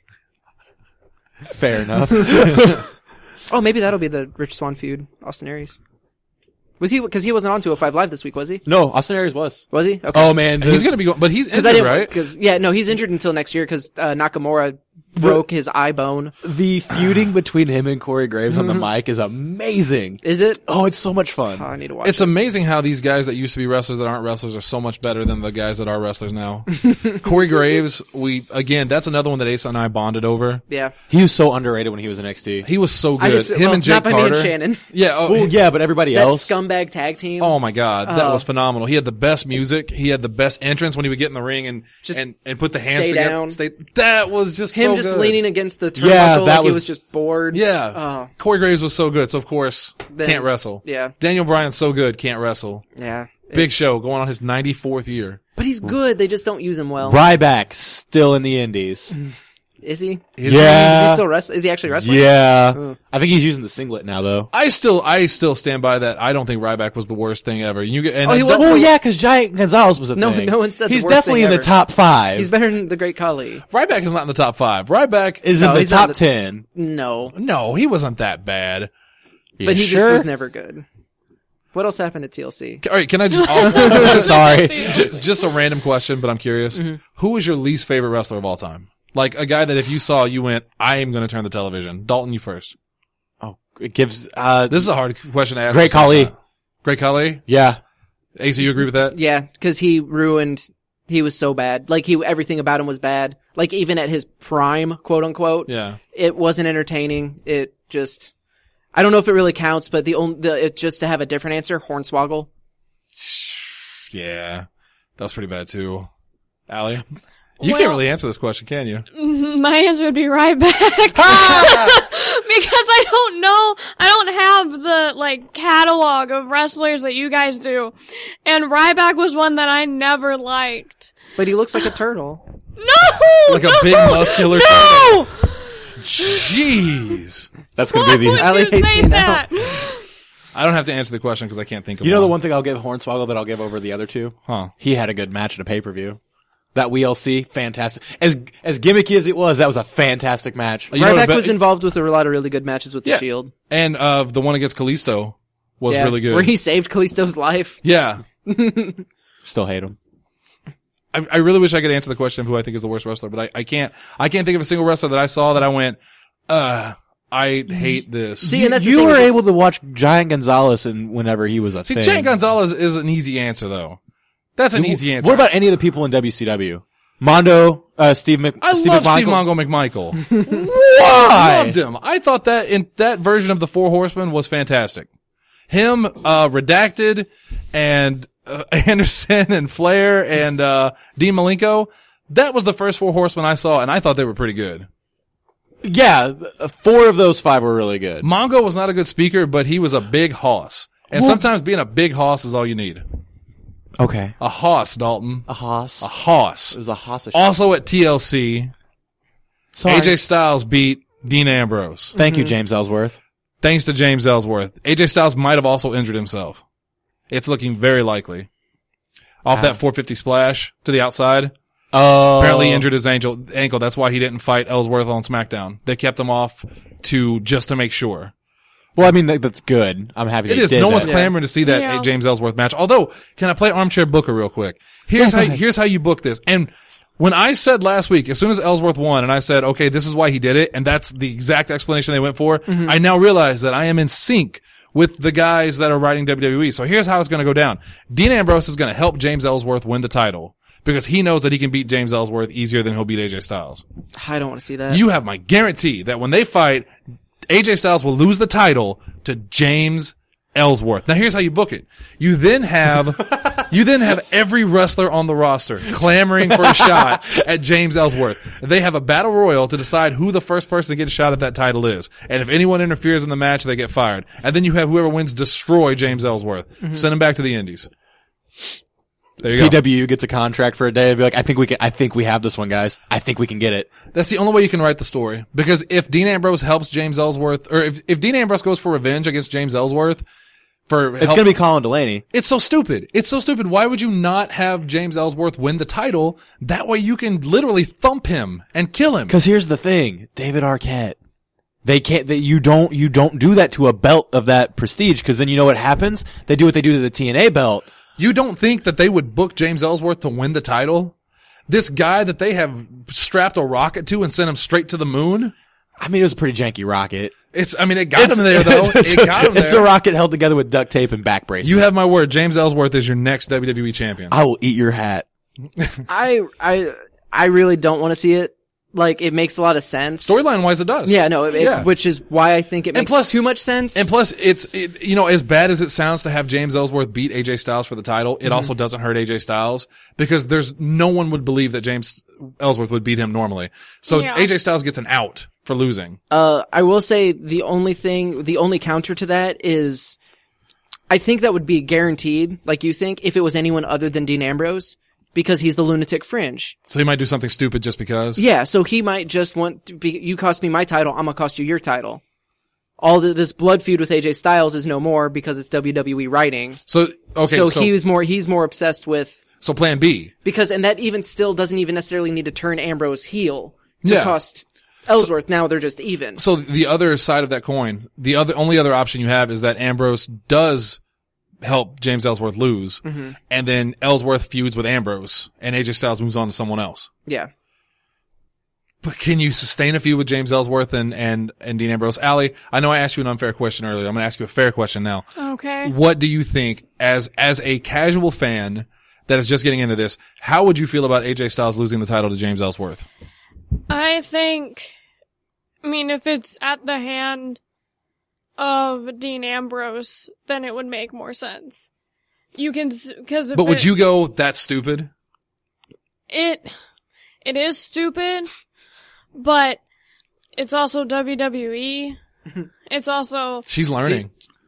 Fair enough. Oh, maybe that'll be the Rich Swann feud. Austin Aries. Was he, cause he wasn't on two oh five Live this week, was he? No, Austin Aries was. Was he? Okay. Oh man, the- He's gonna be going, but he's Cause I injured, didn't, right? cause, yeah, no, he's injured until next year cause, uh, Nakamura broke his eye bone. the feuding between him and Corey Graves on the mic is amazing. Is it? Oh, it's so much fun. Oh, I need to watch It's it. amazing how these guys that used to be wrestlers that aren't wrestlers are so much better than the guys that are wrestlers now. Corey Graves, we, again, that's another one that Asa and I bonded over. Yeah. He was so underrated when he was in X T. He was so I good. just, Him well, and Jake not by Carter. me and Shannon. Yeah. Oh, Well, yeah, but everybody That else. scumbag tag team. oh my God. That Oh. was phenomenal. He had the best music. He had the best entrance when he would get in the ring and, Just and, and put the hands stay together. down. Stay, that was just Him so just good. leaning against the turnbuckle Yeah, that like he was- was just bored. Yeah. Oh. Corey Graves was so good. So of course, Then- can't wrestle. yeah. Daniel Bryan's so good. Can't wrestle. Yeah. Big It's- Show going on his ninety-fourth year. But he's good. They just don't use him well. Ryback still in the Indies. Is he? Is Yeah. Is he still wrestling? Is he actually wrestling? Yeah, Oh. I think he's using the singlet now though. I still, I still stand by that. I don't think Ryback was the worst thing ever. You get, and Oh, he I wasn't- don't- Oh yeah, because Giant Gonzalez was a No- thing. no one said the he's worst definitely thing in the ever. top five. He's better than the Great Khali. Ryback is not in the top five. Ryback is No, in the he's not top the- ten. No. no, he wasn't that bad. You But he sure? just was never good. What else happened at T L C? All right, can I just, just Sorry. just, just a random question, but I'm curious. Mm-hmm. Who is your least favorite wrestler of all time? Like a guy that if you saw, you went, I am going to turn the television. Dalton, you first. Oh, it gives. Uh, This is a hard question to ask. Great Khali. Great Khali. yeah. Asa, you agree with that? Yeah, because he ruined. He was so bad. Like he, everything about him was bad. Like even at his prime, quote unquote. Yeah. It wasn't entertaining. It just. I don't know if it really counts, but the only, the, it, just to have a different answer, Hornswoggle. Yeah. That was pretty bad too. Allie? You Well- can't really answer this question, can you? My answer would be right back. because I don't know, I don't have the, like, catalog of wrestlers that you guys do. And Ryback was one that I never liked. But he looks like a turtle. No! Like a no! big muscular No! Jeez. That's gonna Why be would the. Allie you hates say me now. that? I don't have to answer the question because I can't think of You know the one. one thing I'll give Hornswoggle that I'll give over the other two? Huh. He had a good match at a pay per view. That W L C, fantastic. As as gimmicky as it was, that was a fantastic match. You know what I Ryback bet- was involved with a lot of really good matches with the Yeah. Shield. And uh, the one against Kalisto was Yeah, really good. Where he saved Kalisto's life. yeah. Still hate him. I, I really wish I could answer the question of who I think is the worst wrestler, but I, I can't. I can't think of a single wrestler that I saw that I went, uh, I hate this. See, and that's the you thing were is able it's- to watch Giant Gonzalez and whenever he was a See, thing. Giant Gonzalez is an easy answer though. That's an easy answer. What about any of the people in W C W? Mondo, uh, Steve Mc, I Steve love McMichael? Steve Mongo McMichael. Why? Loved him. I thought that in that version of the Four Horsemen was fantastic. Him, uh, Redacted and uh, Anderson and Flair and uh, Dean Malenko. That was the first Four Horsemen I saw, and I thought they were pretty good. Yeah, th- four of those five were really good. Mongo was not a good speaker, but he was a big hoss. And Well- sometimes being a big hoss is all you need. Okay. A hoss, Dalton. A hoss. A hoss. It was a hoss. Also at T L C, Sorry. A J Styles beat Dean Ambrose. Thank you, James Ellsworth. Thanks to James Ellsworth. A J Styles might have also injured himself. It's looking very likely. Off that four fifty splash to the outside. Oh. Apparently he injured his ankle. ankle. That's why he didn't fight Ellsworth on SmackDown. They kept him off to, just to make sure. Well, I mean, that, that's good. I'm happy It they is. did No that. one's clamoring to see that Yeah. James Ellsworth match. Although, can I play armchair booker real quick? Here's how, here's how you book this. And when I said last week, as soon as Ellsworth won, and I said, okay, this is why he did it, and that's the exact explanation they went for, I now realize that I am in sync with the guys that are writing W W E. So here's how it's going to go down. Dean Ambrose is going to help James Ellsworth win the title because he knows that he can beat James Ellsworth easier than he'll beat A J Styles. I don't want to see that. You have my guarantee that when they fight, A J Styles will lose the title to James Ellsworth. Now here's how you book it. You then have, you then have every wrestler on the roster clamoring for a shot at James Ellsworth. They have a battle royal to decide who the first person to get a shot at that title is. And if anyone interferes in the match, they get fired. And then you have whoever wins destroy James Ellsworth. Mm-hmm. Send him back to the Indies. There you go. P W U gets a contract for a day and be like, I think we can, I think we have this one, guys. I think we can get it. That's the only way you can write the story. Because if Dean Ambrose helps James Ellsworth, or if, if Dean Ambrose goes for revenge against James Ellsworth, for It's help, gonna be Colin Delaney. It's so stupid. It's so stupid. Why would you not have James Ellsworth win the title? That way you can literally thump him and kill him. Cause here's the thing, David Arquette. They can't, they, you don't, you don't do that to a belt of that prestige, cause then you know what happens? They do what they do to the T N A belt. You don't think that they would book James Ellsworth to win the title? This guy that they have strapped a rocket to and sent him straight to the moon? I mean, it was a pretty janky rocket. It's, I mean, it got him there though. It's, it got him there. It's a rocket held together with duct tape and back braces. You have my word. James Ellsworth is your next W W E champion. I will eat your hat. I, I, I really don't want to see it. Like, it makes a lot of sense. Storyline wise, it does. Yeah, no, it, Yeah. It, which is why I think it And makes plus- too much sense. And plus, it's, it, you know, as bad as it sounds to have James Ellsworth beat A J Styles for the title, it also doesn't hurt A J Styles because there's no one would believe that James Ellsworth would beat him normally. So Yeah. A J Styles gets an out for losing. Uh, I will say the only thing, the only counter to that is, I think that would be guaranteed, like you think, if it was anyone other than Dean Ambrose, because he's the lunatic fringe. So he might do something stupid just because. Yeah, so he might just want to be, you cost me my title, I'm gonna cost you your title. All the, this blood feud with A J Styles is no more because it's W W E writing. So, okay. so, So, he was more, he's more obsessed with, so plan B. because, and that even still doesn't even necessarily need to turn Ambrose heel to Yeah. cost Ellsworth. Now they're just even. So the other side of that coin, the other, only other option you have is that Ambrose does help James Ellsworth lose, Mm-hmm. and then Ellsworth feuds with Ambrose, and A J Styles moves on to someone else. Yeah. But can you sustain a feud with James Ellsworth and, and, and Dean Ambrose? Allie, I know I asked you an unfair question earlier. I'm going to ask you a fair question now. Okay. What do you think, as, as a casual fan that is just getting into this, how would you feel about A J Styles losing the title to James Ellsworth? I think, I mean, if it's at the hand of Dean Ambrose, then it would make more sense. You can, because But would you go, that's stupid? It, it is stupid, but it's also W W E. It's also, She's learning.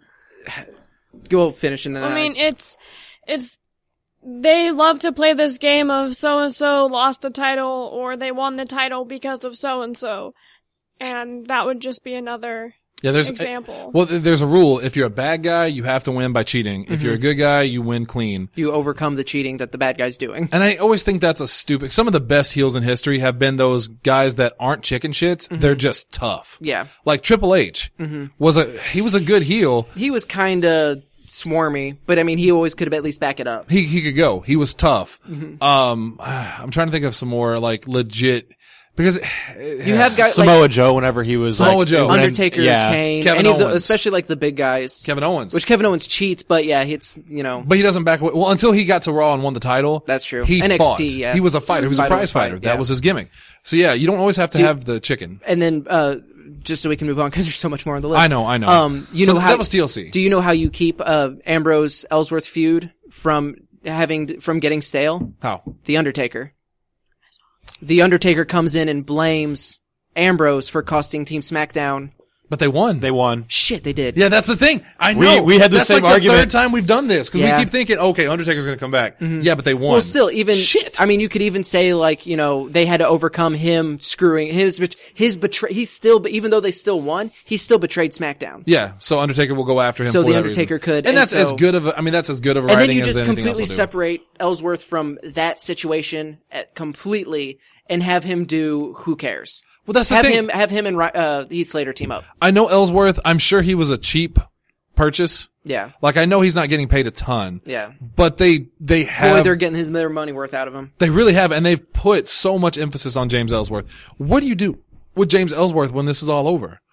Go finish and then I mean, it's, it's, they love to play this game of so-and-so lost the title or they won the title because of so-and-so. And that would just be another Yeah, there's example. Well, th- there's a rule. If you're a bad guy, you have to win by cheating. If you're a good guy, you win clean. you overcome the cheating that the bad guy's doing. And I always think that's a stupid. Some of the best heels in history have been those guys that aren't chicken shits. They're just tough. Yeah. Like Triple H was a he was a good heel. He was kinda swarmy, but I mean, he always could have at least back it up. He he could go. He was tough. Um, I'm trying to think of some more like legit because You have guys Samoa like Joe whenever he was Samoa like, Joe. when- Undertaker, yeah. Kane, Kevin any of the, Owens. especially like the big guys. Kevin Owens. Which Kevin Owens cheats, but yeah, it's, you know, But he doesn't back away. Well, until he got to Raw and won the title. That's true. He N X T, fought. yeah. He was a fighter. He was a Fighter prize was fight, fighter. That yeah. was his gimmick. So yeah, you don't always have to Dude. have the chicken. and then, uh, just so we can move on, cause there's so much more on the list. I know, I know. Um, you So know how, that was T L C. do you know how you keep, uh, Ambrose Ellsworth feud from having, from getting stale? How? The Undertaker. The Undertaker comes in and blames Ambrose for costing Team SmackDown. But they won. They won. Shit, they did. Yeah, that's the thing. I We- know. we had the that's same like argument. the third time we've done this because Yeah. we keep thinking, okay, Undertaker's going to come back. Yeah, but they won. Well, still, even Shit. I mean, you could even say like, you know, they had to overcome him screwing his bet- his betray. He's still, but even though they still won, he still betrayed SmackDown. Yeah, so Undertaker will go after him. So for The that Undertaker reason. could, and, and that's so- as good of. A, I mean, that's as good of a And writing then you as just anything completely else will do. separate Ellsworth from that situation at, completely and have him do who cares. Well, that's the have thing. him have him and Ry- uh, Heath Slater team up. I know Ellsworth. I'm sure he was a cheap purchase. Yeah, Like I know he's not getting paid a ton. yeah. But they they Boy, have they're getting his their money worth out of him. they really have, and they've put so much emphasis on James Ellsworth. What do you do with James Ellsworth when this is all over?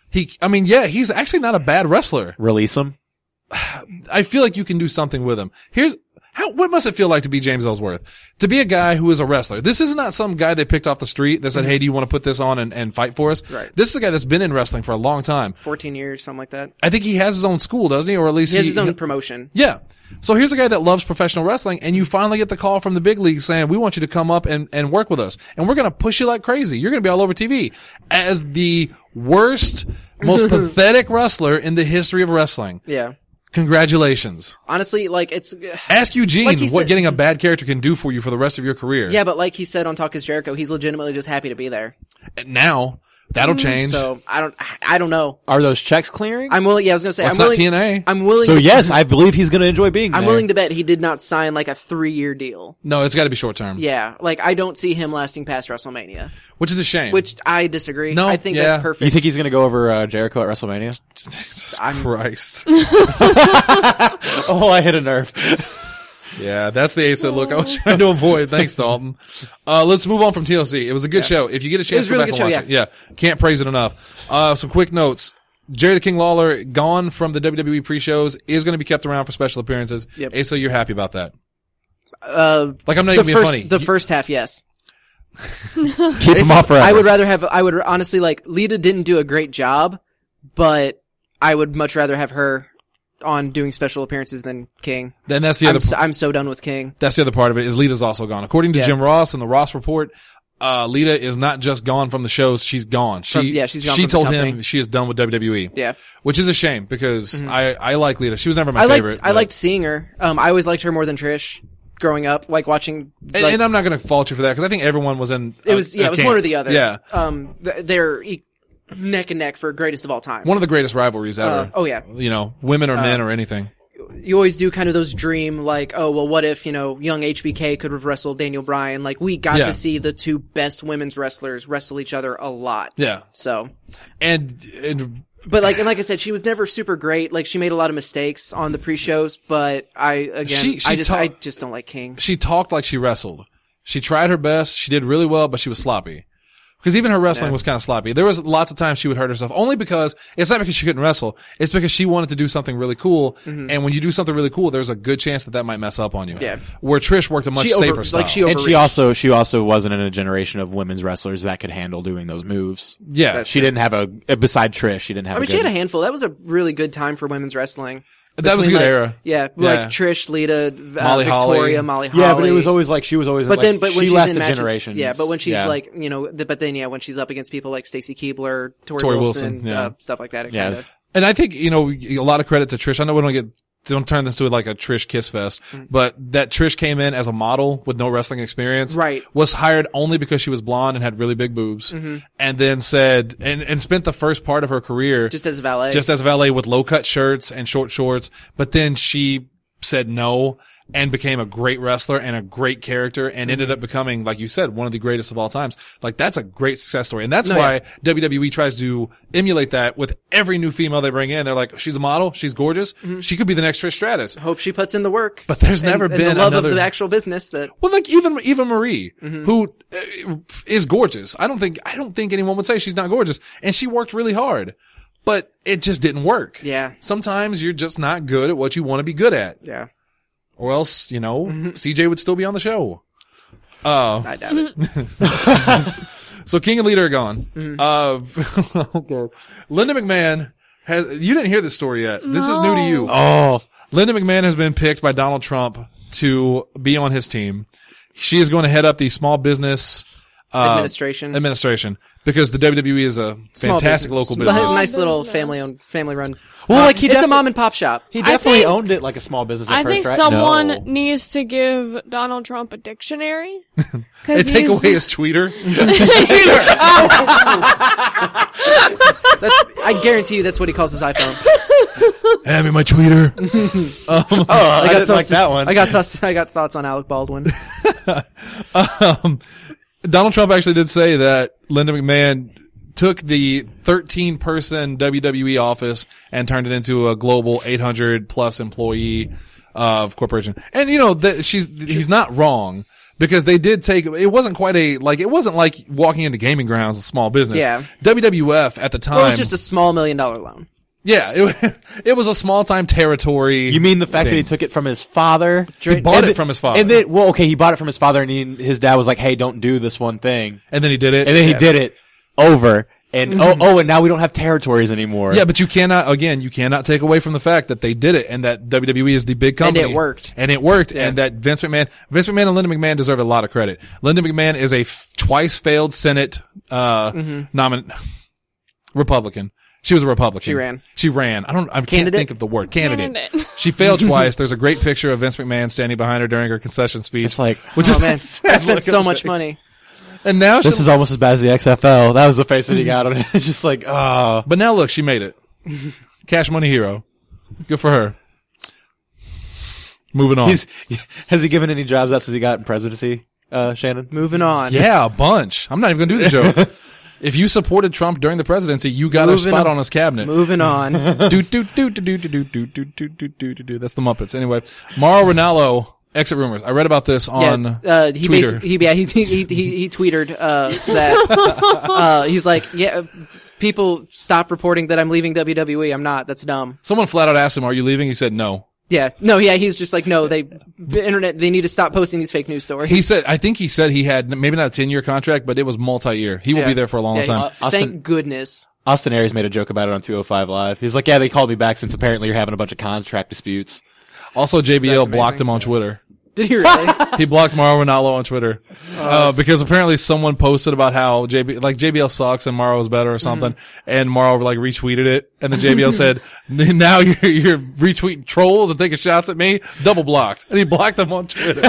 He, I mean, yeah, he's actually not a bad wrestler. Release him. I feel like you can do something with him. Here's how, what must it feel like to be James Ellsworth? To be a guy who is a wrestler. This is not some guy they picked off the street that said, hey, do you want to put this on and, and fight for us? Right. This is a guy that's been in wrestling for a long time. fourteen years, something like that. I think he has his own school, doesn't he? Or at least He has he, his own he- promotion. Yeah. So here's a guy that loves professional wrestling, and you finally get the call from the big league saying, we want you to come up and, and work with us. And we're going to push you like crazy. You're going to be all over T V as the worst, most pathetic wrestler in the history of wrestling. Yeah. Congratulations. Honestly, like, it's... Ask Eugene Like he what said- getting a bad character can do for you for the rest of your career. Yeah, but like he said on Talk is Jericho, he's legitimately just happy to be there. And now, that'll change. So, I don't... I don't know. Are those checks clearing? I'm willing... Yeah, I was gonna say, Well, it's I'm not willing... T N A. I'm willing... so to, yes, I believe he's going to enjoy being I'm there. willing to bet he did not sign, like, a three-year deal. No, it's got to be short term. Yeah, like, I don't see him lasting past WrestleMania. Which is a shame. Which, I disagree. No, I think yeah. that's perfect. You think he's going to go over uh, Jericho at WrestleMania? Jesus Christ. Oh, I hit a nerve. Yeah, that's the ace look I was trying to avoid. Thanks, Dalton. Uh, let's move on from T L C. It was a good show. If you get a chance was to a go really back good and show, watch it. Yeah. Can't praise it enough. Uh, some quick notes. Jerry the King Lawler, gone from the W W E pre-shows, is going to be kept around for special appearances. Yep. Asa, you're happy about that? Uh, Like, I'm not the even being first, funny. the You- first half, yes. Keep him off forever. I would rather have, I would honestly, like, Lita didn't do a great job, but I would much rather have her on doing special appearances than King. Then that's the I'm other. so, I'm so done with King. That's the other part of it. Is Lita's also gone? According to Yeah. Jim Ross and the Ross Report, uh, Lita is not just gone from the shows; she's gone. She, From- yeah, she's gone She from the told company. him she is done with W W E. Yeah. Which is a shame because I I like Lita. She was never my I favorite. liked, I but- liked seeing her. Um, I always liked her more than Trish growing up, like watching, And, like, and I'm not going to fault you for that because I think everyone was in. it was, yeah, it was one or the other. Yeah, Um, th- they're e- neck and neck for greatest of all time. one of the greatest rivalries ever. Uh, oh, yeah. You know, women or men or anything. You always do kind of those dream, like, oh, well, what if, you know, young H B K could have wrestled Daniel Bryan? Like, we got Yeah. to see the two best women's wrestlers wrestle each other a lot. Yeah, So, and, and but like, and like I said, she was never super great. Like, she made a lot of mistakes on the pre-shows, but I, again, She- she I just, ta- I just don't like King. she talked like she wrestled. She tried her best. She did really well, but she was sloppy. Because even her wrestling was kind of sloppy. There was lots of times she would hurt herself, only because, it's not because she couldn't wrestle, it's because she wanted to do something really cool, and when you do something really cool, there's a good chance that that might mess up on you. Yeah. Where Trish worked a much She over- safer style. like, she and she overreached. also she also wasn't in a generation of women's wrestlers that could handle doing those moves. yeah. She didn't have a beside Trish. She didn't have. I mean, a she good, had a handful. That was a really good time for women's wrestling. That was a Between, good like- era. Yeah, Yeah. like Trish, Lita, uh, Molly Holly. Victoria, Molly Holly. Yeah, but it was always like she was always. But like, then, but when she she's lasted in matches, generations. yeah. But when she's Yeah. like, you know, th- but then yeah, when she's up against people like Stacey Keebler, Tori, Tori Wilson, Wilson, yeah. uh, stuff like that. It Yeah. kind of, And I think, you know, a lot of credit to Trish. I know we don't get, don't turn this to like a Trish kiss fest, but that Trish came in as a model with no wrestling experience. Right. Was hired only because she was blonde and had really big boobs. And then said, and, and spent the first part of her career just as a valet. just as a valet with low cut shirts and short shorts. But then she said no and became a great wrestler and a great character and ended up becoming, like you said, one of the greatest of all times. Like that's a great success story. And that's No, why yeah. W W E tries to emulate that with every new female they bring in. They're like, she's a model. She's gorgeous. She could be the next Trish Stratus. Hope she puts in the work. But there's and, never and been the love another- of the actual business that. Well, like even, even Marie, who uh, is gorgeous. I don't think, I don't think anyone would say she's not gorgeous. And she worked really hard, but it just didn't work. Yeah. Sometimes you're just not good at what you want to be good at. Yeah, Or else, you know, C J would still be on the show. Uh, I doubt it. so King and Lita are gone. Uh, okay. Linda McMahon has, you didn't hear this story yet. This is new to you. Oh, Linda McMahon has been picked by Donald Trump to be on his team. She is going to head up the small business, uh, Administration. administration because the W W E is a Small fantastic business. local But business. nice little business. family owned, family run. Well, Uh, like, he it's a defi- mom and pop shop. he definitely think- owned it like a small business. At I first, think right? someone No. needs to give Donald Trump a dictionary. They Because take away his tweeter. That's, I guarantee you, that's what he calls his iPhone. Hand me my tweeter. Oh, I, didn't like thoughts, that one. I got thoughts. I got thoughts on Alec Baldwin. um, Donald Trump actually did say that Linda McMahon took the thirteen person W W E office and turned it into a global eight hundred plus employee uh, corporation. And you know that she's he's not wrong Because they did take, it wasn't quite a, like, it wasn't like walking into gaming grounds, a small business. Yeah. W W F at the time. Well, it was just a small million dollar loan. yeah, it, it was a small time territory. You mean the fact thing. that he took it from his father? He bought And it then- from his father. And then, well, okay, he bought it from his father, and he, his dad was like, "Hey, don't do this one thing," And then he did it. and then he Yeah. did it over. And oh, oh, and now we don't have territories anymore. Yeah, but you cannot, again, you cannot take away from the fact that they did it and that W W E is the big company. And it worked. And it worked. And that Vince McMahon, Vince McMahon and Linda McMahon deserve a lot of credit. Linda McMahon is a f- twice failed Senate, uh, Mm-hmm. nomin, Republican. She was a Republican. She ran. She ran. I don't, I can't Candidate? think of the word. Candidate. Candidate. She failed twice. There's a great picture of Vince McMahon standing behind her during her concession speech. It's like, which Oh is man, I spent so much money. And now this she, is almost as bad as the X F L. That was the face that he got on it. It's just like, ah. but now look, she made it. Cash money hero. Good for her. Moving on. He's has he given any jobs out since he got in presidency, uh, Shannon? Moving on. Yeah, a bunch. I'm not even gonna do the joke. If you supported Trump during the presidency, you got Moving a spot on. on his cabinet. Moving on. do do do do do do do do do do do do do. That's the Muppets. Anyway, Mauro Ranallo exit rumors. I read about this on yeah, uh, he Twitter. basi- he yeah he he he, he, he tweeted uh, that uh, he's like yeah people stop reporting that I'm leaving W W E. I'm not. That's dumb. Someone flat out asked him, "Are you leaving?" He said, "No." Yeah. No. Yeah. He's just like no. They the internet. They need to stop posting these fake news stories. He said, I think he said he had maybe not a ten year contract, but it was multi year. He will Yeah. be there for a long Yeah, time. he- Austin- Thank goodness. Austin Aries made a joke about it on two oh five Live. He's like, yeah, they called me back since apparently you're having a bunch of contract disputes. Also, J B L That's blocked amazing. him on Twitter. Did he really? He blocked Mauro Ranallo on Twitter Oh, uh, because apparently someone posted about how J B like J B L sucks and Mauro is better or something, Mm-hmm. and Mauro like retweeted it, and then J B L said, "Now you're you're retweeting trolls and taking shots at me, double blocked," and he blocked them on Twitter.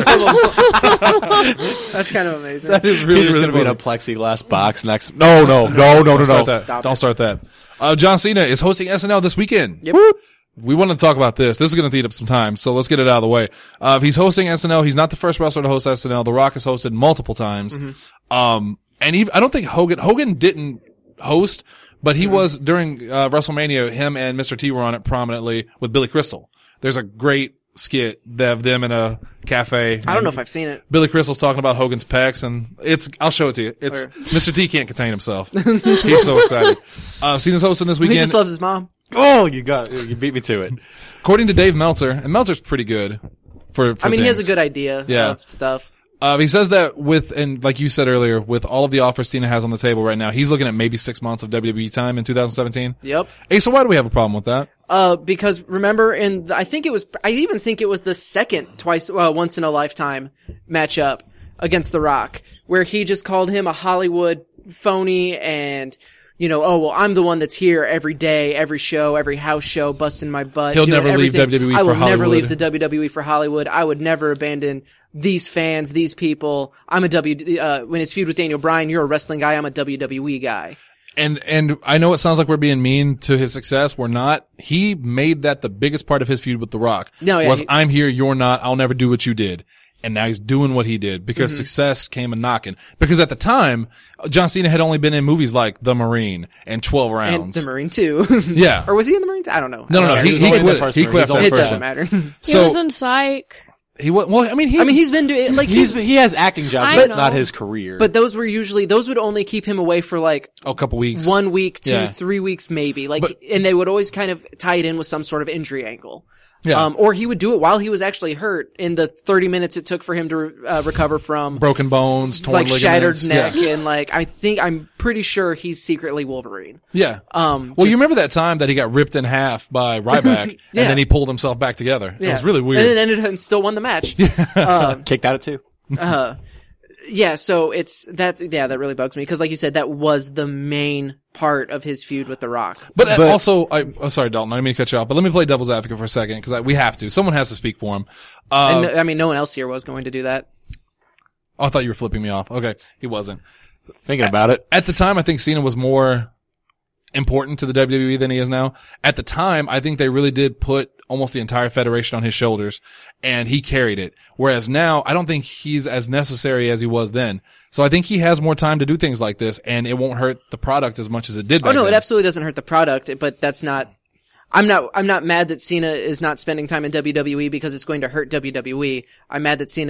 That's kind of amazing. That is really He's just really gonna be in a funny. plexiglass box next. No, no, no, no, no, Don't start no. that. Stop Don't it. start that. Uh, John Cena is hosting S N L this weekend. Yep. We want to talk about this. This is going to eat up some time, so let's get it out of the way. Uh, if he's hosting S N L, he's not the first wrestler to host S N L. The Rock has hosted multiple times. Mm-hmm. Um, and even, I don't think Hogan, Hogan didn't host, but he Mm-hmm. was during, uh, WrestleMania, him and Mister T were on it prominently with Billy Crystal. There's a great skit of them in a cafe. I don't know if I've seen it. Billy Crystal's talking about Hogan's pecs, and it's, I'll show it to you. It's, Okay. Mister T can't contain himself. He's so excited. Uh, Cena's hosting this He weekend. just loves his mom. Oh, you got, you beat me to it. According to Dave Meltzer, and Meltzer's pretty good for, for I mean, he has a things. good idea Yeah. of stuff. Uh, he says that with, and like you said earlier, with all of the offers Cena has on the table right now, he's looking at maybe six months of W W E time in two thousand seventeen. Yep. Hey, so why do we have a problem with that? Uh, because remember in, the, I think it was, I even think it was the second twice, uh, once in a lifetime matchup against The Rock, where he just called him a Hollywood phony and, you know, oh, well, I'm the one that's here every day, every show, every house show, busting my butt. He'll doing never leave everything. W W E I will for never Hollywood. leave the W W E for Hollywood. I would never abandon these fans, these people. I'm a W, uh, when his feud with Daniel Bryan, you're a wrestling guy, I'm a W W E guy. And, and I know it sounds like we're being mean to his success. We're not. He made that the biggest part of his feud with The Rock. No, yeah, was he- I'm here, you're not, I'll never do what you did. And now he's doing what he did because Mm-hmm. success came a knocking. Because at the time, John Cena had only been in movies like The Marine and twelve And rounds. the Marine too. Yeah. Or was he in the Marines? I don't know. No, no, no. Yeah, He, he was he only in the quit. first He one. quit He's after only- the It first doesn't one. matter. He So was in Psych. he wa- well, I mean, he's, I mean, he's been doing like He's, he has acting jobs, I but it's know. not his career. but those were usually those would only keep him away for like a couple weeks. one week, two, Yeah. three weeks, maybe. Like, But- and they would always kind of tie it in with some sort of injury angle. Yeah. Um, or he would do it while he was actually hurt in the thirty minutes it took for him to uh, recover from Broken bones, torn like shattered ligaments. neck, Yeah. and like I think I'm pretty sure he's secretly Wolverine. yeah. Um, Well, you just- remember that time that he got ripped in half by Ryback, Yeah. and then he pulled himself back together. It yeah. was really weird. and then ended and still won the match. kicked out at two. Uh, yeah, so it's that. Yeah, that really bugs me because, like you said, that was the main part of his feud with The Rock. but, uh, But- also, I, oh, sorry, Dalton, I didn't mean to cut you off, but let me play devil's advocate for a second because we have to. Someone has to speak for him. Uh, And I mean, no one else here was going to do that. oh, I thought you were flipping me off. Okay, he wasn't. Thinking about it. At the time, I think Cena was more important to the W W E than he is now. At the time, I think they really did put almost the entire federation on his shoulders, and he carried it. Whereas now, I don't think he's as necessary as he was then. So I think he has more time to do things like this, and it won't hurt the product as much as it did Oh back no, then. it absolutely doesn't hurt the product, but that's not. I'm not. I'm not mad that Cena is not spending time in W W E because it's going to hurt W W E. I'm mad that Cena's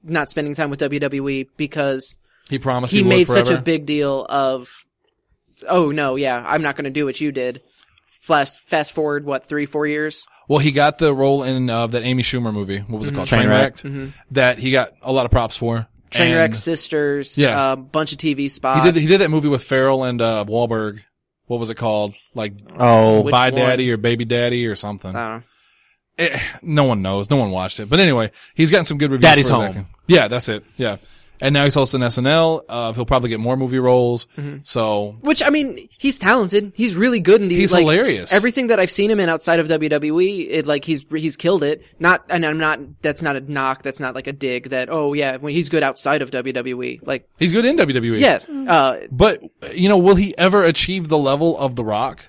not spending time with W W E because He promised he, he, would made such forever. a big deal of, oh no, yeah, I'm not going to do what you did. Fast, fast forward, what, three, four years? Well, he got the role in uh, that Amy Schumer movie. What was it called? Trainwreck. Trainwreck. That he got a lot of props for. Trainwreck, And Sisters, Yeah. a bunch of T V spots. He did. He did that movie with Farrell and uh, Wahlberg. What was it called? Like Oh, Which Bye one? Daddy or Baby Daddy or something. I don't know. Eh, no one knows. No one watched it. But anyway, he's gotten some good reviews. Daddy's for his Home. acting. Yeah, that's it. Yeah. And now he's hosting S N L. Uh, he'll probably get more movie roles. So Which, I mean, he's talented. He's really good in these. He's like, hilarious. Everything that I've seen him in outside of W W E, it, like, he's, he's killed it. Not, and I'm not, that's not a knock. That's not like a dig that, oh yeah, when he's good outside of W W E. Like, he's good in W W E. yeah, uh, But, you know, will he ever achieve the level of The Rock?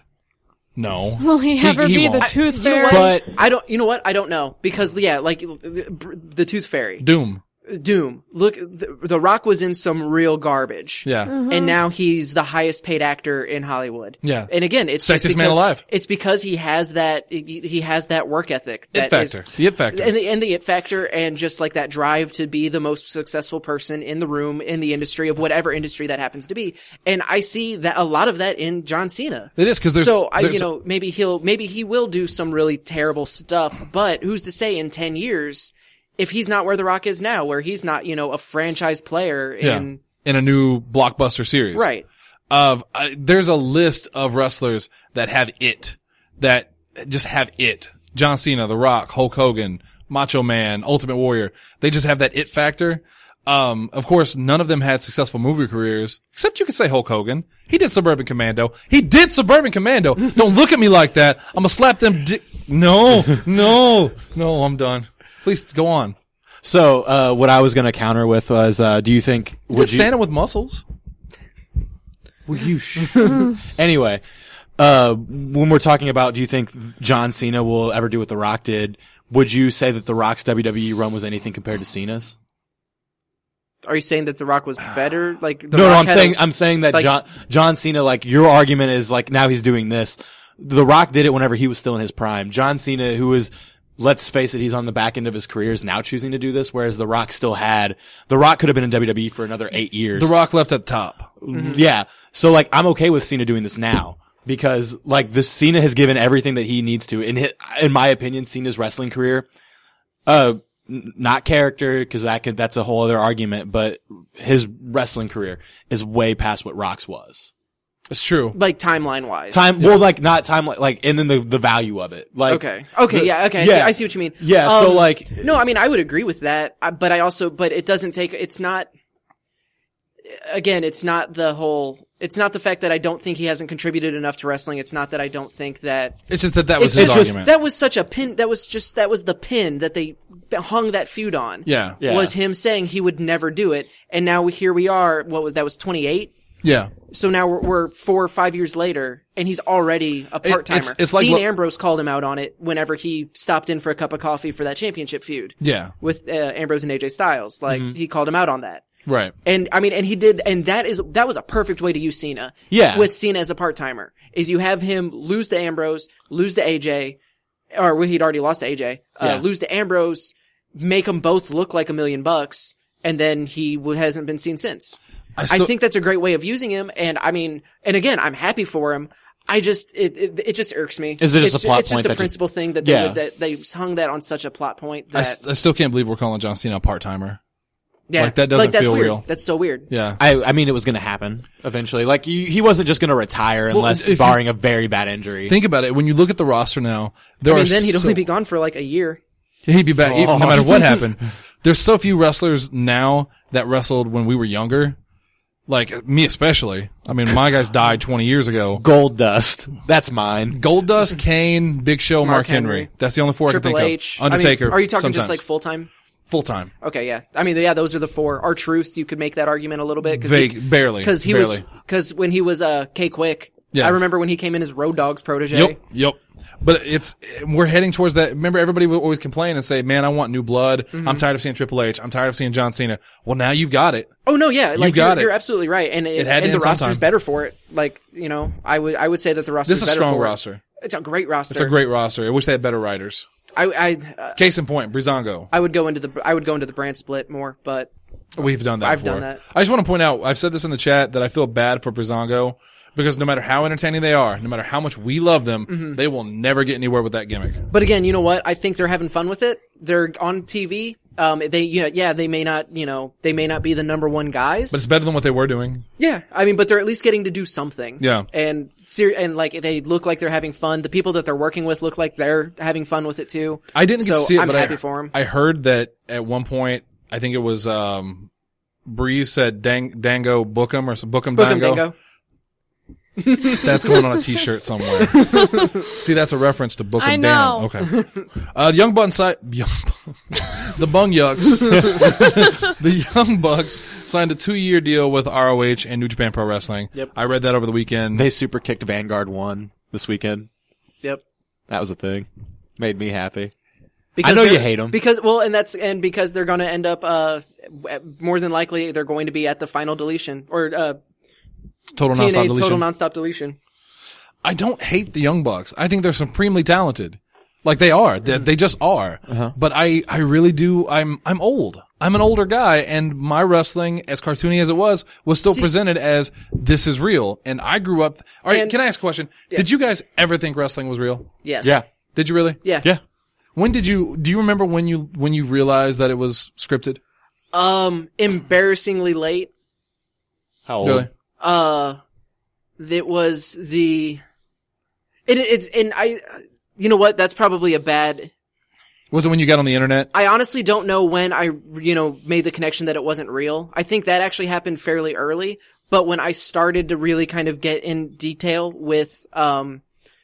No. Will he ever he be the won't. Tooth you know Fairy? what? But- I don't, you know what? I don't know. Because, yeah, like, the Tooth Fairy. Doom. Doom. Look, the, the Rock was in some real garbage. Yeah. And now he's the highest paid actor in Hollywood. Yeah. And again, it's just Sexiest man because- alive. It's because he has that, he he has that work ethic. It That is- factor. The it factor. And the, and the it factor and just like that drive to be the most successful person in the room, in the industry of whatever industry that happens to be. And I see that a lot of that in John Cena. It is, 'cause there's- So I, there's- you know, maybe he'll, maybe he will do some really terrible stuff, but who's to say in ten years, if he's not where The Rock is now, where he's not, you know, a franchise player Yeah. in, In a new blockbuster series. right. Of, uh, there's a list of wrestlers that have it. That just have it. John Cena, The Rock, Hulk Hogan, Macho Man, Ultimate Warrior. They just have that it factor. Um, of course, none of them had successful movie careers, except you could say Hulk Hogan. He did Suburban Commando. He did Suburban Commando. Don't look at me like that. I'm gonna slap them di- No, no, no, I'm done. Please go on. So, uh, what I was going to counter with was, uh, do you think, Would would you, Santa with muscles? will you sh- anyway, uh, when we're talking about, do you think John Cena will ever do what The Rock did? Would you say that The Rock's W W E run was anything compared to Cena's? Are you saying that The Rock was better? Like, the no, no, Rock I'm had saying, a- I'm saying that like- John, John Cena, like, your argument is like, now he's doing this. The Rock did it whenever he was still in his prime. John Cena, who is, let's face it, he's on the back end of his career, is now choosing to do this, whereas The Rock still had, The Rock could have been in W W E for another eight years. The Rock left at the top. Yeah. So like, I'm okay with Cena doing this now. Because like, this Cena has given everything that he needs to. In his, in my opinion, Cena's wrestling career, uh, n- not character, cause that could, that's a whole other argument, but his wrestling career is way past what Rock's was. It's true. like timeline wise. Time, well, like not time, like, and then the, the value of it. Like, Okay. Okay. the- yeah. Okay. I, yeah. see, I see what you mean. Yeah. so Um, like, no, I mean, I would agree with that, I- but I also, but it doesn't take, it's not, again, it's not the whole, it's not the fact that I don't think he hasn't contributed enough to wrestling. It's not that I don't think that, It's just that that was it's his just, argument. that was such a pin, that was just, that was the pin that they hung that feud on. yeah. Yeah. Was him saying he would never do it. And now we, here we are, what was, that was twenty-eight? Yeah. So now we're, we're four or five years later, and he's already a part timer. it's- it's like Dean what- Ambrose called him out on it whenever he stopped in for a cup of coffee for that championship feud Yeah. with uh, Ambrose and A J Styles. Like Mm-hmm. he called him out on that. Right. And I mean, and he did, and that is that was a perfect way to use Cena. Yeah. With Cena as a part timer, is you have him lose to Ambrose, lose to A J, or well, he'd already lost to A J. Uh, Yeah. Lose to Ambrose, make them both look like a million bucks, and then he w- hasn't been seen since. I, still- think that's a great way of using him, and I mean, and again, I'm happy for him. I just it it, it just irks me. Is it just it's, a plot it's point just a that just- principle thing that they Yeah. would, that they hung that on such a plot point I, that s- I still can't believe we're calling John Cena a part timer. yeah, like, that doesn't that's feel weird. real. That's so weird. Yeah. I, I mean, it was going to happen eventually. Like, he, he wasn't just going to retire unless, if you- barring a very bad injury. Think about it. When you look at the roster now, there I mean, are then he'd so- only be gone for like a year. he'd be back Oh. even, no matter what happened. There's so few wrestlers now that wrestled when we were younger. Like me especially. I mean, my guys died twenty years ago. Gold Dust. That's mine. Goldust, Kane, Big Show, Mark, Mark Henry. Henry. That's the only four Triple I can think H. of. Undertaker. I mean, are you talking sometimes. just like full time? full time? Okay, yeah. I mean, yeah, those are the four. Our Truth, you could make that argument a little bit. Cause Vague, he, barely. Because he barely. was, because when he was uh, K-Quick, Yeah. I remember when he came in as Road Dogg's protege. Yep, yep. But it's we're heading towards that. Remember, everybody would always complain and say, "Man, I want new blood. Mm-hmm. I'm tired of seeing Triple H. I'm tired of seeing John Cena." Well, now you've got it. Oh no, yeah, like got you're, it. you're absolutely right, and it, It had to and the end roster's sometime. better for it. Like you know, I would I would say that the roster's This is a better strong for it. roster. It's a great roster. It's a great roster. I wish they had better writers. I I uh, Case in point, Breezango. I would go into the I would go into the brand split more, but We've done that I've before. done that. I just want to point out, I've said this in the chat, that I feel bad for Breezango because no matter how entertaining they are, no matter how much we love them, Mm-hmm. they will never get anywhere with that gimmick. but again, you know what? I think they're having fun with it. They're on T V. Um, they you know, yeah, they may not you know they may not be the number one guys. But it's better than what they were doing. Yeah, I mean, but they're at least getting to do something. Yeah. and ser- and like they look like they're having fun. The people that they're working with look like they're having fun with it too. I didn't get so to see it, I'm but happy I, for 'em. I heard that at one point, I think it was um, Breeze said Dang, Dango book 'em or some book 'em Book 'em, Dango. Dango. That's going on a t-shirt somewhere. See, that's a reference to book 'em I down. know. Okay. Uh, Young Bucks, si- young, the Bung Yucks, the Young Bucks signed a two-year deal with R O H and New Japan Pro Wrestling. Yep. I read that over the weekend. They super kicked Vanguard one this weekend. Yep. That was a thing. Made me happy. Because know they're- you hate 'em. Because well, and that's and because they're going to end up uh w- more than likely they're going to be at the final deletion or uh Total T N A nonstop deletion. total nonstop deletion. I don't hate the Young Bucks. I think they're supremely talented. Like they are. They, they just are. Uh-huh. But I, I really do. I'm, I'm old. I'm an older guy, and my wrestling, as cartoony as it was, was still presented as this is real. And I grew up. All right. And- Can I ask a question? Did you guys ever think wrestling was real? Yes. Yeah. Did you really? Yeah. Yeah. When did you? Do you remember when you when you realized that it was scripted? Um, embarrassingly late. How old? Really? Uh, that was the. It, it's and I. You know what? That's probably a bad. Was it when you got on the internet? I honestly don't know when I, you know, made the connection that it wasn't real. I think that actually happened fairly early, but when I started to really kind of get in detail with, um,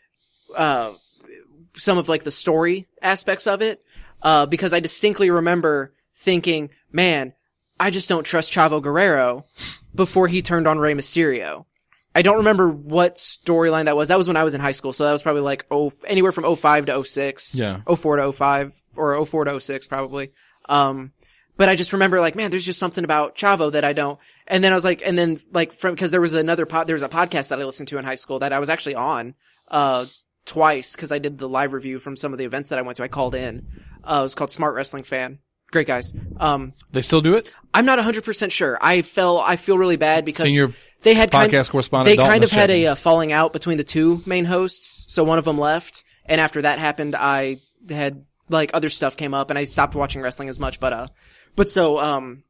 uh, some of like the story aspects of it, uh, because I distinctly remember thinking, man, I just don't trust Chavo Guerrero before he turned on Rey Mysterio. I don't remember what storyline that was. That was when I was in high school, so that was probably like oh anywhere from oh five to oh six. Yeah. oh four to oh five or oh four to oh six probably. Um, but I just remember like, man, there's just something about Chavo that I don't. And then I was like, and then like from, cause there was another pod, there was a podcast that I listened to in high school that I was actually on, uh, twice cause I did the live review from some of the events that I went to. I called in. Uh, it was called Smart Wrestling Fan. Great guys. Um, They still do it? I'm not one hundred percent sure. I fell, I feel really bad because Senior they had kind podcast of, correspondent they Dalton kind of is had checking. a uh, falling out between the two main hosts. So one of them left. And after that happened, I had like other stuff came up and I stopped watching wrestling as much. But, uh, but so, um,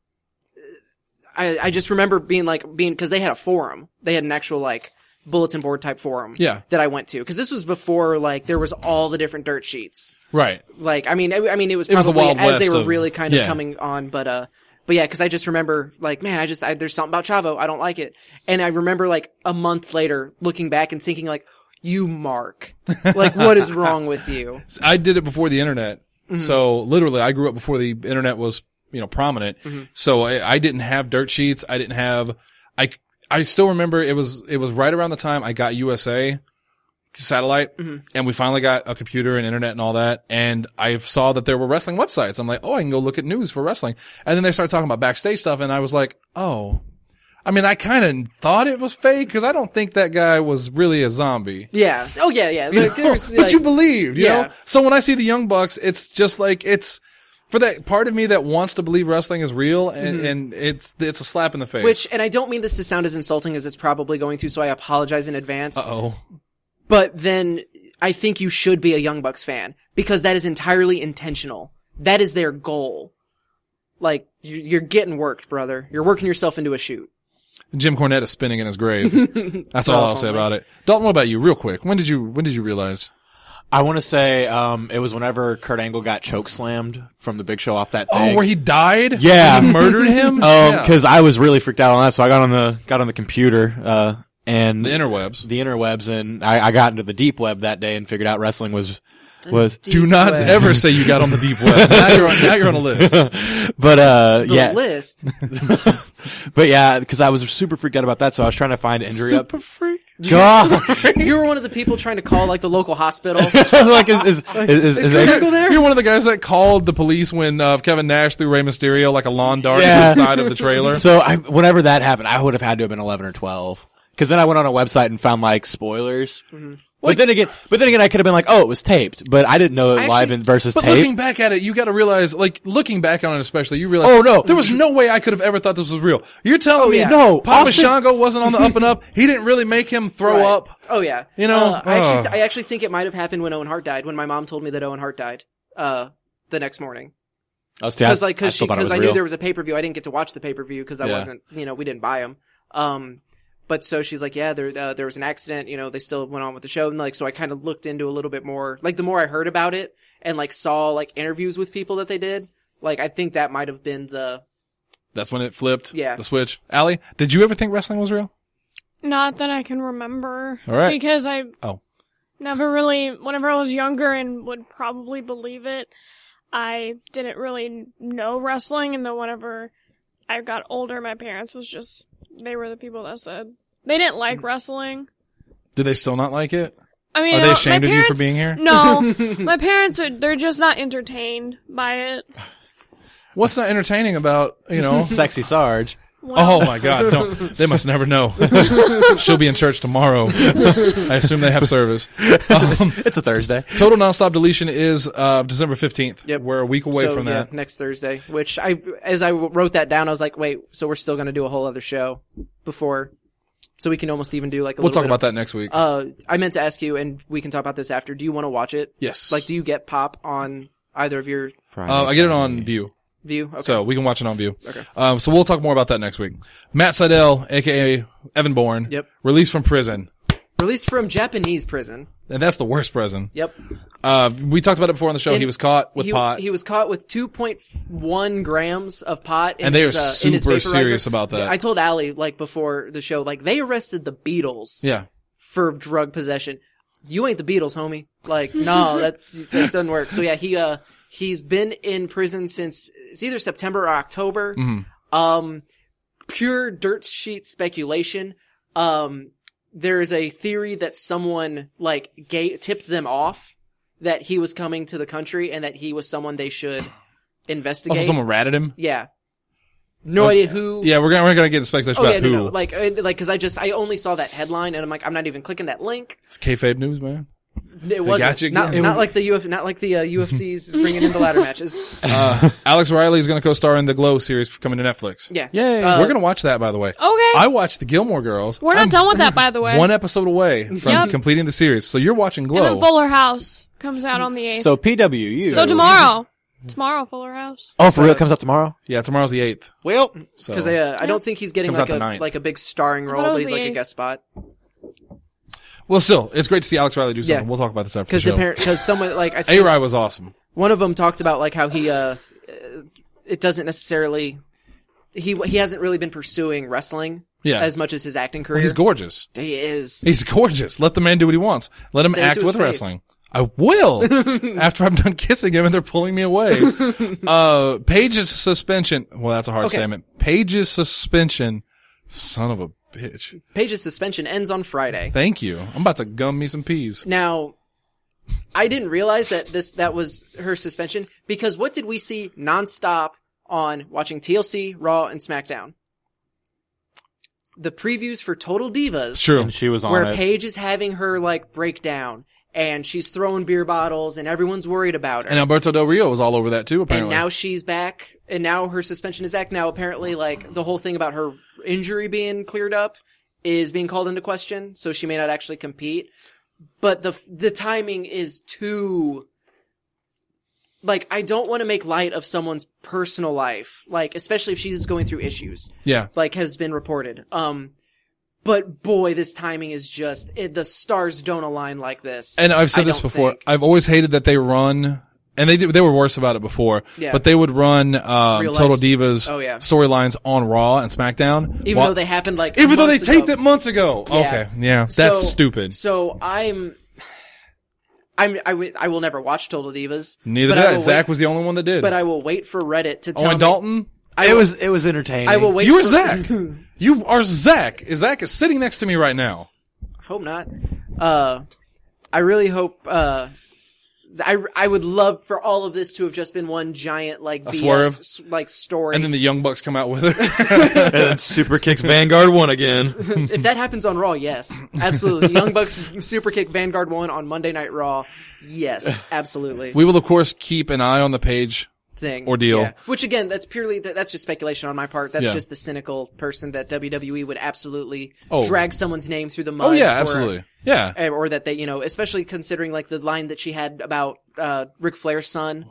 I, I just remember being like, being, cause they had a forum. They had an actual like bulletin board type forum. Yeah. That I went to. Cause this was before like there was all the different dirt sheets. Right. Like, I mean, I, I mean, it was It was the probably Wild as they West were of- really kind of yeah. coming on, but, uh, but yeah, cause I just remember like, man, I just, I, there's something about Chavo. I don't like it. And I remember like a month later looking back and thinking like, you Mark, like what is wrong with you? I did it before the internet. Mm-hmm. So literally I grew up before the internet was, you know, prominent. Mm-hmm. So I, I didn't have dirt sheets. I didn't have, I, I still remember it was, it was right around the time I got U S A satellite Mm-hmm. and we finally got a computer and internet and all that. And I saw that there were wrestling websites. I'm like, oh, I can go look at news for wrestling. And then they started talking about backstage stuff. And I was like, oh, I mean, I kind of thought it was fake because I don't think that guy was really a zombie. Yeah. Oh yeah, yeah. You Like, know? there's, but like- you believed, you Yeah. know? So when I see the Young Bucks, it's just like, it's, for that part of me that wants to believe wrestling is real, and, and it's, it's a slap in the face. which, and I don't mean this to sound as insulting as it's probably going to, so I apologize in advance. Uh-oh. But then I think you should be a Young Bucks fan because that is entirely intentional. That is their goal. Like, you- you're getting worked, brother. You're working yourself into a shoot. Jim Cornette is spinning in his grave. That's all Oh, I'll say if only. about it. Dalton, what about you? Real quick. When did you, when did you realize? I want to say um, it was whenever Kurt Angle got choke slammed from the Big Show off that thing. Oh, where he died? Yeah. And he murdered him? Um, Yeah. because I was really freaked out on that, so I got on the got on the computer uh and The interwebs. the interwebs, and I, I got into the deep web that day and figured out wrestling was was. Do not web. ever say you got on the deep web. Now you're on, now you're on a list. But uh, The yeah, list. but yeah, because I was super freaked out about that, so I was trying to find injury up. Super freak. God, You were one of the people trying to call like the local hospital. like is is is, is, is there- You're one of the guys that called the police when uh, Kevin Nash threw Rey Mysterio like a lawn dart Yeah. inside of the trailer. So I, whenever that happened, I would have had to have been eleven or twelve. Because then I went on a website and found like spoilers, But then again, but then again, I could have been like, "Oh, it was taped," but I didn't know it Actually- live and versus But tape. looking back at it, you got to realize, like, looking back on it especially, you realize, Oh, no. there was no way I could have ever thought this was real. You're telling Oh, me, yeah. No, Papa Austin- Shango wasn't on the up and up. He didn't really make him throw Right. up. Oh yeah. You know, uh, I actually, uh. I actually think it might have happened when Owen Hart died. When my mom told me that Owen Hart died, uh, the next morning. I was, yeah, Because like, I because she, still thought it because was I real. knew there was a pay per view. I didn't get to watch the pay per view because I Yeah. wasn't, you know, we didn't buy them. Um, but so she's like, yeah, there, uh, there was an accident. You know, they still went on with the show, and like, so I kind of looked into a little bit more. Like, the more I heard about it and like saw like interviews with people that they did, like, I think that might have been the. That's when it flipped. Yeah. The switch. Allie, did you ever think wrestling was real? Not that I can remember. All right. Because I Oh. never really, whenever I was younger and would probably believe it, I didn't really know wrestling. And then whenever I got older, my parents was just, they were the people that said they didn't like wrestling. Do they still not like it? I mean, Are they uh, ashamed my of you for parents- being here? No, my parents are, they're just not entertained by it. What's not entertaining about, you know? Sexy Sarge. Oh my God! Don't. They must never know. She'll be in church tomorrow. I assume they have service. Um, It's a Thursday. Total Nonstop Deletion is uh, December fifteenth. Yep. We're a week away so, from yeah, that. next Thursday. Which I, as I wrote that down, I was like, wait, so we're still going to do a whole other show before, so we can almost even do like a We'll little talk bit about of, that next week. Uh, I meant to ask you, and we can talk about this after. Do you want to watch it? yes. Like, do you get Pop on either of your Friday, Uh, I get it on Friday. View. View? Okay. So we can watch it on View. Okay. Um, so we'll talk more about that next week. Matt Seidel, aka Evan Bourne. Yep. Released from prison. Released from Japanese prison. And that's the worst prison. Yep. Uh, we talked about it before on the show. And he was caught with he, pot. He was caught with two point one grams of pot. In And they his, are uh, in his super vaporizer. serious about that. I told Allie, like, before the show, like, they arrested the Beatles. yeah. For drug possession. You ain't the Beatles, homie. Like, no, that, that doesn't work. So yeah, he, uh, he's been in prison since, it's either September or October. Mm-hmm. Um, pure dirt sheet speculation. Um, there's a theory that someone, like, gay, tipped them off that he was coming to the country and that he was someone they should investigate. Also, someone ratted him. Yeah. No idea who. Yeah, we're gonna we're gonna get into speculation Oh about yeah, who. no, no. Like, uh, like, cause I just, I only saw that headline and I'm like, I'm not even clicking that link. It's kayfabe news, man. It wasn't got you not, again. not like the U F, not like the uh, U F C's bringing in the ladder matches. Uh, Alex Riley is gonna co-star in the Glow series coming to Netflix. Yeah, Yay. Uh, We're gonna watch that, by the way. Okay. I watched the Gilmore Girls. We're not I'm done with that, by the way. One episode away from Yep. completing the series. So you're watching and Glow. then Fuller House comes out on the eighth. So P W U. So tomorrow. Tomorrow, Fuller House. Oh, for real? It comes out tomorrow? yeah, tomorrow's the eighth. Well, So because uh, I don't think he's getting Comes like out a the ninth. like a big starring thought role, it but was he's the like a eighth. guest spot. well, still, it's great to see Alex Riley do something. Yeah. We'll talk about this after the Because show. apparently, because someone like I think A-Rai was awesome. one of them talked about like how he uh, uh, it doesn't necessarily he he hasn't really been pursuing wrestling Yeah. as much as his acting career. Well, he's gorgeous. He is. He's gorgeous. Let the man do what he wants. Let him Say it act to with his face. wrestling. I will after I'm done kissing him and they're pulling me away. Uh, Paige's suspension. Well, that's a hard Okay. statement. Paige's suspension. Son of a bitch. Paige's suspension ends on Friday. Thank you. I'm about to gum me some peas. Now, I didn't realize that this that was her suspension because what did we see nonstop on watching T L C, Raw, and SmackDown? The previews for Total Divas, It's true. and she was on where it. Paige is having her like breakdown, and she's throwing beer bottles, and everyone's worried about her. And Alberto Del Rio was all over that too, And apparently. now she's back, and now her suspension is back. Now, apparently, like, the whole thing about her injury being cleared up is being called into question, so she may not actually compete. But the the timing is too... Like, I don't want to make light of someone's personal life, like, especially if she's going through issues, yeah. like has been reported. Um, but boy, this timing is just... It, the stars don't align like this. And I've said I this don't before. think. I've always hated that they run, and they did, they were worse about it before. Yeah. But they would run um, Real Total life- Divas Oh, yeah. storylines on Raw and SmackDown, Even while- though they happened, like, even though they months taped ago. it months ago. Yeah. Okay, yeah, that's So- stupid. So I'm, I'm, I, w- I will never watch Total Divas. Neither but did I I. will Zach wait, was the only one that did. but I will wait for Reddit to tell oh, and me. Dalton, I It will, was, it was entertaining. I will wait. you were for, Zach. You are Zach. Zach is sitting next to me right now. Hope not. Uh, I really hope uh I, I would love for all of this to have just been one giant, like, A B S, swerve? s- like, story. And then the Young Bucks come out with her. and then Super Kicks Vanguard won again. If that happens on Raw, yes. Absolutely. Young Bucks Super Kick Vanguard one on Monday Night Raw. Yes, absolutely. We will, of course, keep an eye on the page. Thing. Ordeal. Yeah. Which again, that's purely, that, that's just speculation on my part. That's Yeah. just the cynical person that W W E would absolutely Oh. drag someone's name through the mud. Oh, yeah, for- absolutely. Yeah. eh, Or that they, you know, especially considering like the line that she had about, uh, Ric Flair's son,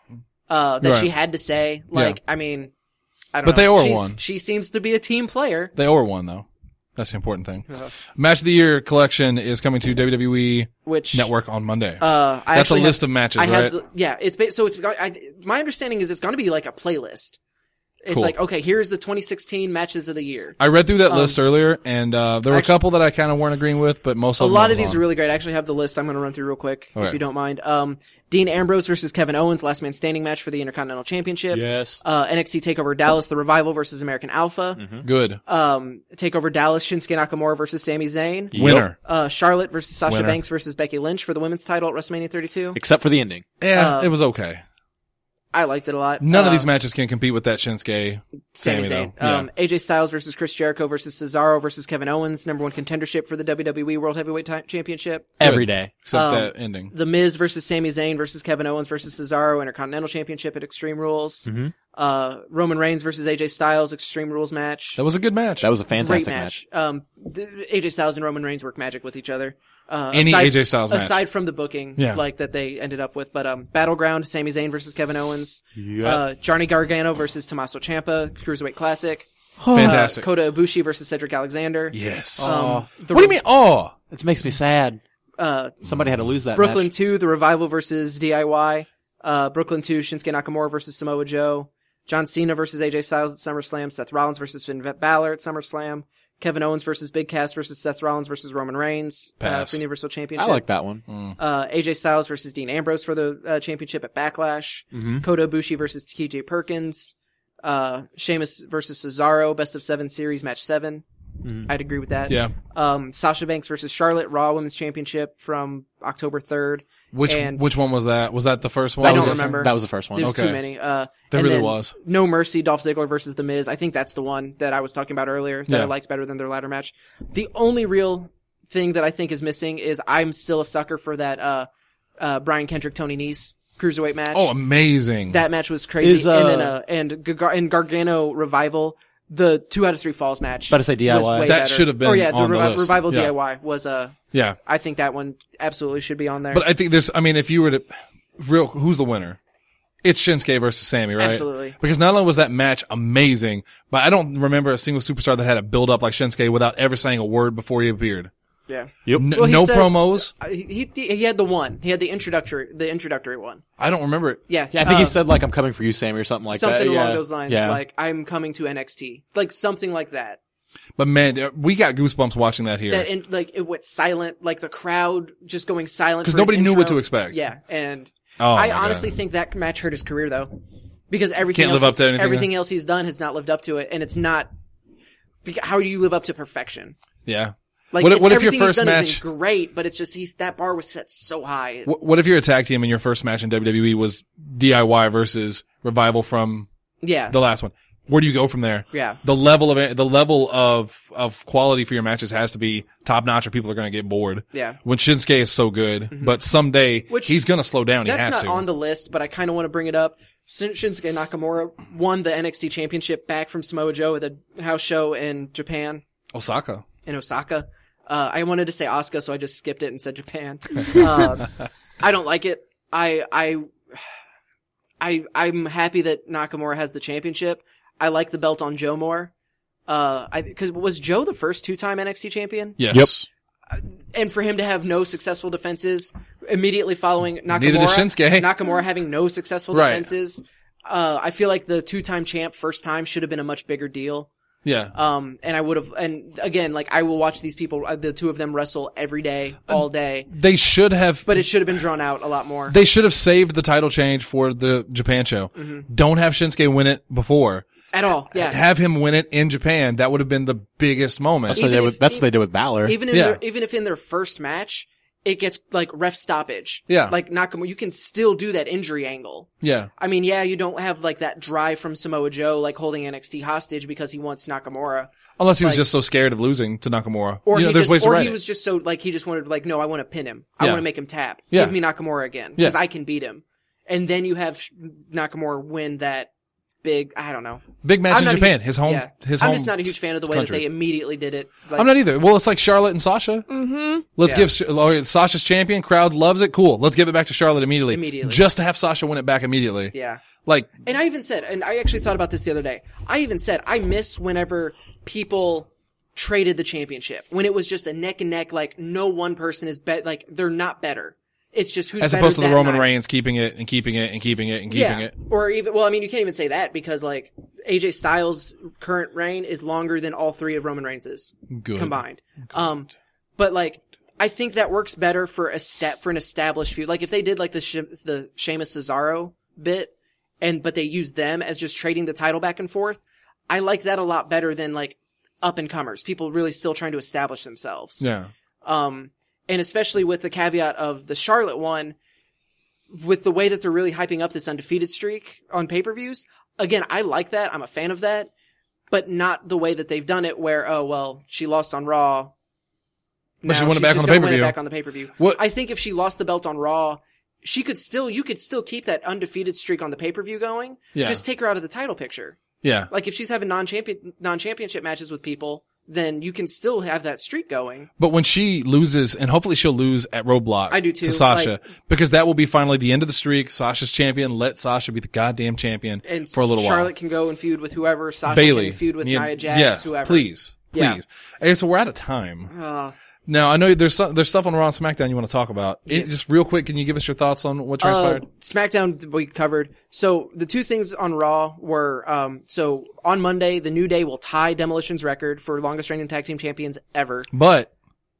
uh, that Right. she had to say. Like, I mean, I don't But know. they owe her She's- one. She seems to be a team player. They owe her one, though. That's the important thing. Match of the Year collection is coming to W W E Which, Network on Monday. uh, I That's a actually list have- of matches, I have right? the- yeah, it's ba- so it's got- I, my understanding is it's going to be like a playlist. It's Cool. like, okay, here's the twenty sixteen matches of the year. I read through that list earlier, and uh, there were actually- a couple that I kind of weren't agreeing with, but most A of them lot I of was these on. are really great. I actually have the list I'm going to run through real quick, Okay. if you don't mind. Um, Dean Ambrose versus Kevin Owens, last man standing match for the Intercontinental Championship. Yes. Uh, N X T TakeOver Dallas, The Revival versus American Alpha. Good. Um, TakeOver Dallas, Shinsuke Nakamura versus Sami Zayn. Winner. Uh, Charlotte versus Sasha Winner. Banks versus Becky Lynch for the women's title at WrestleMania thirty-two. Except for the ending. Yeah, uh, it was okay. I liked it a lot. None uh, of these matches can compete with that Shinsuke Sami Sammy, Zayn. though. Um, A J Styles versus Chris Jericho versus Cesaro versus Kevin Owens, number one contendership for the W W E World Heavyweight Ti- Championship. Every day. Except um, that ending. The Miz versus Sami Zayn versus Kevin Owens versus Cesaro Intercontinental Championship at Extreme Rules. Mm-hmm. Uh, Roman Reigns versus A J Styles Extreme Rules match. That was a good match. That was a Great fantastic match. match. Um, the, A J Styles and Roman Reigns work magic with each other. Uh, Any aside, A J Styles match. aside from the booking, Yeah. like that they ended up with, but um, Battleground, Sami Zayn versus Kevin Owens. Uh, Johnny Gargano versus Tommaso Ciampa, Cruiserweight Classic. Fantastic. Uh, Kota Ibushi versus Cedric Alexander. yes. Um, the what do you mean? Oh, It makes me sad. Uh, Somebody had to lose that Brooklyn match. two, The Revival versus D I Y. Uh, Brooklyn two, Shinsuke Nakamura versus Samoa Joe. John Cena versus A J Styles at SummerSlam. Seth Rollins versus Finn Balor at SummerSlam. Kevin Owens versus Big Cass versus Seth Rollins versus Roman Reigns uh, Pass. for the Universal I Championship. like that one. Uh, A J Styles versus Dean Ambrose for the uh, championship at Backlash. Mm-hmm. Kota Ibushi versus T J Perkins. Uh, Sheamus versus Cesaro, best of seven series, match seven. I'd agree with that. yeah. Um, Sasha Banks versus Charlotte, Raw Women's Championship from October third. Which and which one was that? Was that the first one? I That don't was the- remember. That was the first one. There's Okay. too many. Uh, There and really then was. No Mercy, Dolph Ziggler versus The Miz. I think that's the one that I was talking about earlier that Yeah. I liked better than their ladder match. The only real thing that I think is missing is I'm still a sucker for that, uh, uh, Brian Kendrick, Tony Nese cruiserweight match. Oh, amazing. That match was crazy. Is, uh, and then, uh, and, Gar- and Gargano Revival, the two out of three falls match. About to say D I Y. was way That better. should have been Oh yeah, the, on the Revi- list. Revival Yeah. D I Y was, uh, yeah. I think that one absolutely should be on there. But I think this, I mean, if you were to, real, who's the winner? It's Shinsuke versus Sammy, right? Absolutely. Because not only was that match amazing, but I don't remember a single superstar that had a build up like Shinsuke without ever saying a word before he appeared. yeah. Yep. N- Well, he no said- promos. Uh, He, he he had the one. He had the introductory the introductory one. I don't remember it. Yeah, Yeah, I think uh, he said like, I'm coming for you, Sammy, or something like something that. along Yeah. those lines. Yeah. Like I'm coming to N X T, like something like that. But man, uh, we got goosebumps watching that here. That in, like it went silent, like the crowd just going silent 'Cause for his nobody knew what intro. to expect. Yeah, and Oh, I my honestly God. think that match hurt his career though, because everything Can't else, live up to anything, everything else he's done has not lived up to it, and it's not. beca- How do you live up to perfection? Yeah. Like What if- it's- what if your everything he's first done has match- been great, but it's just he's that bar was set so high. What, what if your attack team in your first match in W W E was D I Y versus Revival from Yeah, the last one? Where do you go from there? Yeah. The level of the level of of quality for your matches has to be top notch, or people are going to get bored. Yeah. When Shinsuke is so good, but someday Which- he's going to slow down. He That's has not to. on the list, but I kind of want to bring it up. Shin- Shinsuke Nakamura won the N X T Championship back from Samoa Joe at the house show in Japan, Osaka. in Osaka. Uh, I wanted to say Asuka, so I just skipped it and said Japan. um, I don't like it. I, I, I, I'm happy that Nakamura has the championship. I like the belt on Joe more. Uh, I, cause was Joe the first two-time N X T champion? Yes. Yep. And for him to have no successful defenses immediately following Nakamura, Neither did Shinsuke. Nakamura having no successful Right. defenses, uh, I feel like the two-time champ first time should have been a much bigger deal. Yeah. Um, and I would have, and again, like I will watch these people, uh, the two of them wrestle every day, all day, They should have. but it should have been drawn out a lot more. They should have saved the title change for the Japan show. Mm-hmm. Don't have Shinsuke win it before. At all, yeah. Have him win it in Japan. That would have been the biggest moment. That's what, they Even did if- with, that's what they did with Balor. Even in Yeah. their, even if in their first match, it gets like ref stoppage. Yeah. Like Nakamura, you can still do that injury angle. Yeah. I mean, yeah, you don't have like that drive from Samoa Joe, like holding N X T hostage because he wants Nakamura. Unless he was Like- just so scared of losing to Nakamura. Or you know, he there's just, ways to or write he it. was just so like he just wanted like, no, I want to pin him. I Yeah. want to make him tap. Yeah. Give me Nakamura again Yeah. because I can beat him. And then you have Nakamura win that big. I don't know. Big match I'm in not a Japan. huge- his home. yeah. His I'm home just not a huge fan of the way country. that they immediately did it. Like, I'm not either. Well, it's like Charlotte and Sasha. Mm-hmm. Let's Yeah. give Sh- oh, Sasha's champion. Crowd loves it. Cool. Let's give it back to Charlotte immediately. Immediately. Just to have Sasha win it back immediately. Yeah. Like, And I even said, and I actually thought about this the other day. I even said, I miss whenever people traded the championship. When it was just a neck and neck, like no one person is bet, like they're not better. It's just who's as better opposed to the that Roman night. Reigns keeping it and keeping it and keeping it and keeping Yeah. it. Or even, well, I mean, you can't even say that because like A J Styles' current reign is longer than all three of Roman Reigns' Good. combined. Um, but like, I think that works better for a step, for an established feud. Like if they did like the, She- the Sheamus Cesaro bit and, but they used them as just trading the title back and forth. I like that a lot better than like up and comers. People really still trying to establish themselves. Yeah. Um, and especially with the caveat of the Charlotte one, with the way that they're really hyping up this undefeated streak on pay-per-views. Again, I like that. I'm a fan of that, but not the way that they've done it where, oh, well, she lost on Raw. But she Now won it she's back just on the gonna win it pay-per-view. back on the pay-per-view. What- I think if she lost the belt on Raw, she could still, you could still keep that undefeated streak on the pay-per-view going. Yeah. Just take her out of the title picture. Yeah. Like if she's having non-champion, non-championship matches with people, then you can still have that streak going. But when she loses, and hopefully she'll lose at Roadblock I do too, to Sasha, like- because that will be finally the end of the streak. Sasha's champion. Let Sasha be the goddamn champion And for a little Charlotte while. can go and feud with whoever. Sasha Bailey. can feud with Yeah, Nia Jax, yeah, whoever. please. Yeah. Please. Okay, so we're out of time. Uh, Now, I know there's some, there's stuff on Raw and SmackDown you want to talk about. It, Yes. just real quick, can you give us your thoughts on what uh, transpired? SmackDown we covered. So the two things on Raw were, um, so on Monday, the New Day will tie Demolition's record for longest reigning tag team champions ever. But,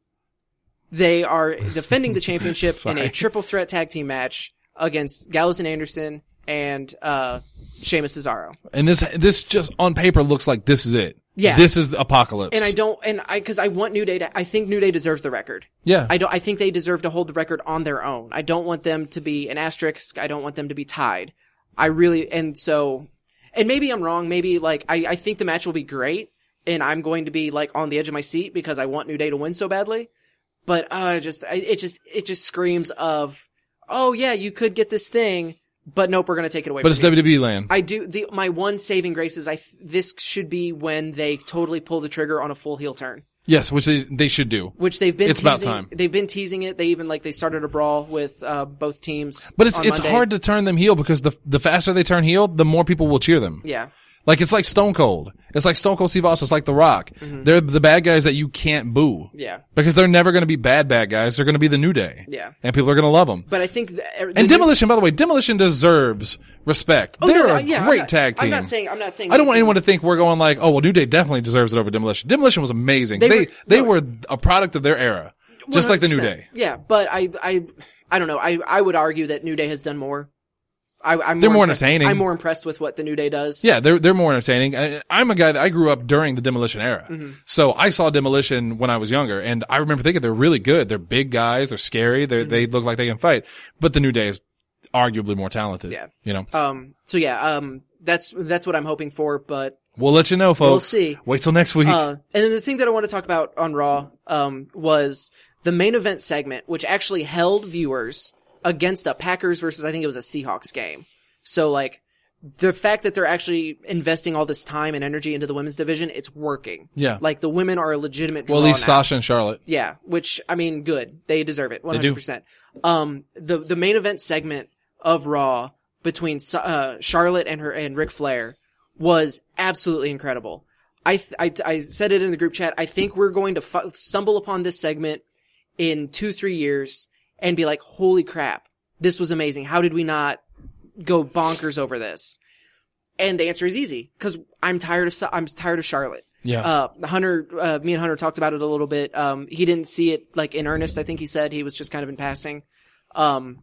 They are defending the championship in a Sorry. triple threat tag team match against Gallows and Anderson and, uh, Sheamus Cesaro. and this, this just on paper looks like this is it. Yeah. This is the apocalypse. And I don't, and I, cause I want New Day to, I think New Day deserves the record. Yeah. I don't, I think they deserve to hold the record on their own. I don't want them to be an asterisk. I don't want them to be tied. I really, and so, and maybe I'm wrong. Maybe like, I, I think the match will be great and I'm going to be like on the edge of my seat because I want New Day to win so badly. But, uh, just, I, it just, it just screams of, oh yeah, you could get this thing, but nope, we're going to take it away but from it's you. W W E land. I do, the, my one saving grace is I, th- this should be when they totally pull the trigger on a full heel turn. Yes, which they, they should do. Which they've been It's teasing, about time. They've been teasing it. They even like they started a brawl with uh both teams. But it's, on it's Monday. hard to turn them heel because the, the faster they turn heel, the more people will cheer them. Yeah. Like, it's like Stone Cold. It's like Stone Cold Steve Austin. It's like The Rock. They're the bad guys that you can't boo. Mm-hmm. Yeah. Because they're never going to be bad, bad guys. They're going to be the New Day. Yeah. And people are going to love them. But I think the, the And new- Demolition, by the way, Demolition deserves respect. Oh, They're no, a yeah, I'm great not- tag team. I'm not saying. I'm not saying. I don't want anyone to think we're going like, oh, well, New Day definitely deserves it over Demolition. Demolition was amazing. They They they, were- they no. were a product of their era, just like the New one hundred Day. percent. Yeah, but I I I don't know. I I would argue that New Day has done more. I, I'm They're more impressed- entertaining. I'm more impressed with what the New Day does. Yeah, they're they're more entertaining. I, I'm a guy that I grew up during the Demolition era, Mm-hmm. so I saw Demolition when I was younger, and I remember thinking they're really good. They're big guys. They're scary. They Mm-hmm. they look like they can fight. But the New Day is arguably more talented. Yeah. you know. Um. So yeah. Um. That's that's what I'm hoping for. But We'll let you know, folks. see. Wait till next week. Uh, and then the thing that I want to talk about on Raw, um, was the main event segment, which actually held viewers against a Packers versus, I think it was a Seahawks game. So like, the fact that they're actually investing all this time and energy into the women's division, it's working. Yeah. Like the women are a legitimate draw well, at least now. Sasha and Charlotte. Yeah, which, I mean, good. They deserve it, one hundred percent. Um, the, the main event segment of Raw between, uh, Charlotte and her, and Ric Flair was absolutely incredible. I, th- I, I said it in the group chat. I think we're going to fu- stumble upon this segment in two, three years and be like, holy crap, this was amazing. How did we not go bonkers over this? And the answer is easy, because I'm tired of, I'm tired of Charlotte. Yeah. Uh, Hunter, uh, me and Hunter talked about it a little bit. Um, he didn't see it like in earnest. I think he said he was just kind of in passing. Um,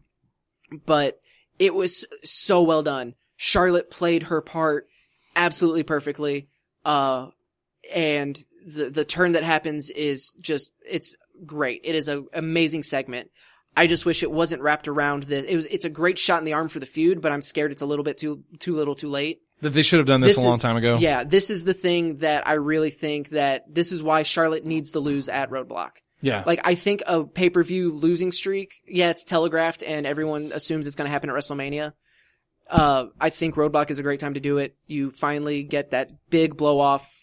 but it was so well done. Charlotte played her part absolutely perfectly. Uh, and the, the turn that happens is just, it's great. It is an amazing segment. I just wish it wasn't wrapped around the. It was. It's a great shot in the arm for the feud, but I'm scared it's a little bit too too little, too late. That they should have done this, This a long is- time ago. Yeah, this is the thing that I really think that this is why Charlotte needs to lose at Roadblock. Yeah. Like, I think a pay-per-view losing streak, yeah, it's telegraphed and everyone assumes it's going to happen at WrestleMania. Uh, I think Roadblock is a great time to do it. You finally get that big blow-off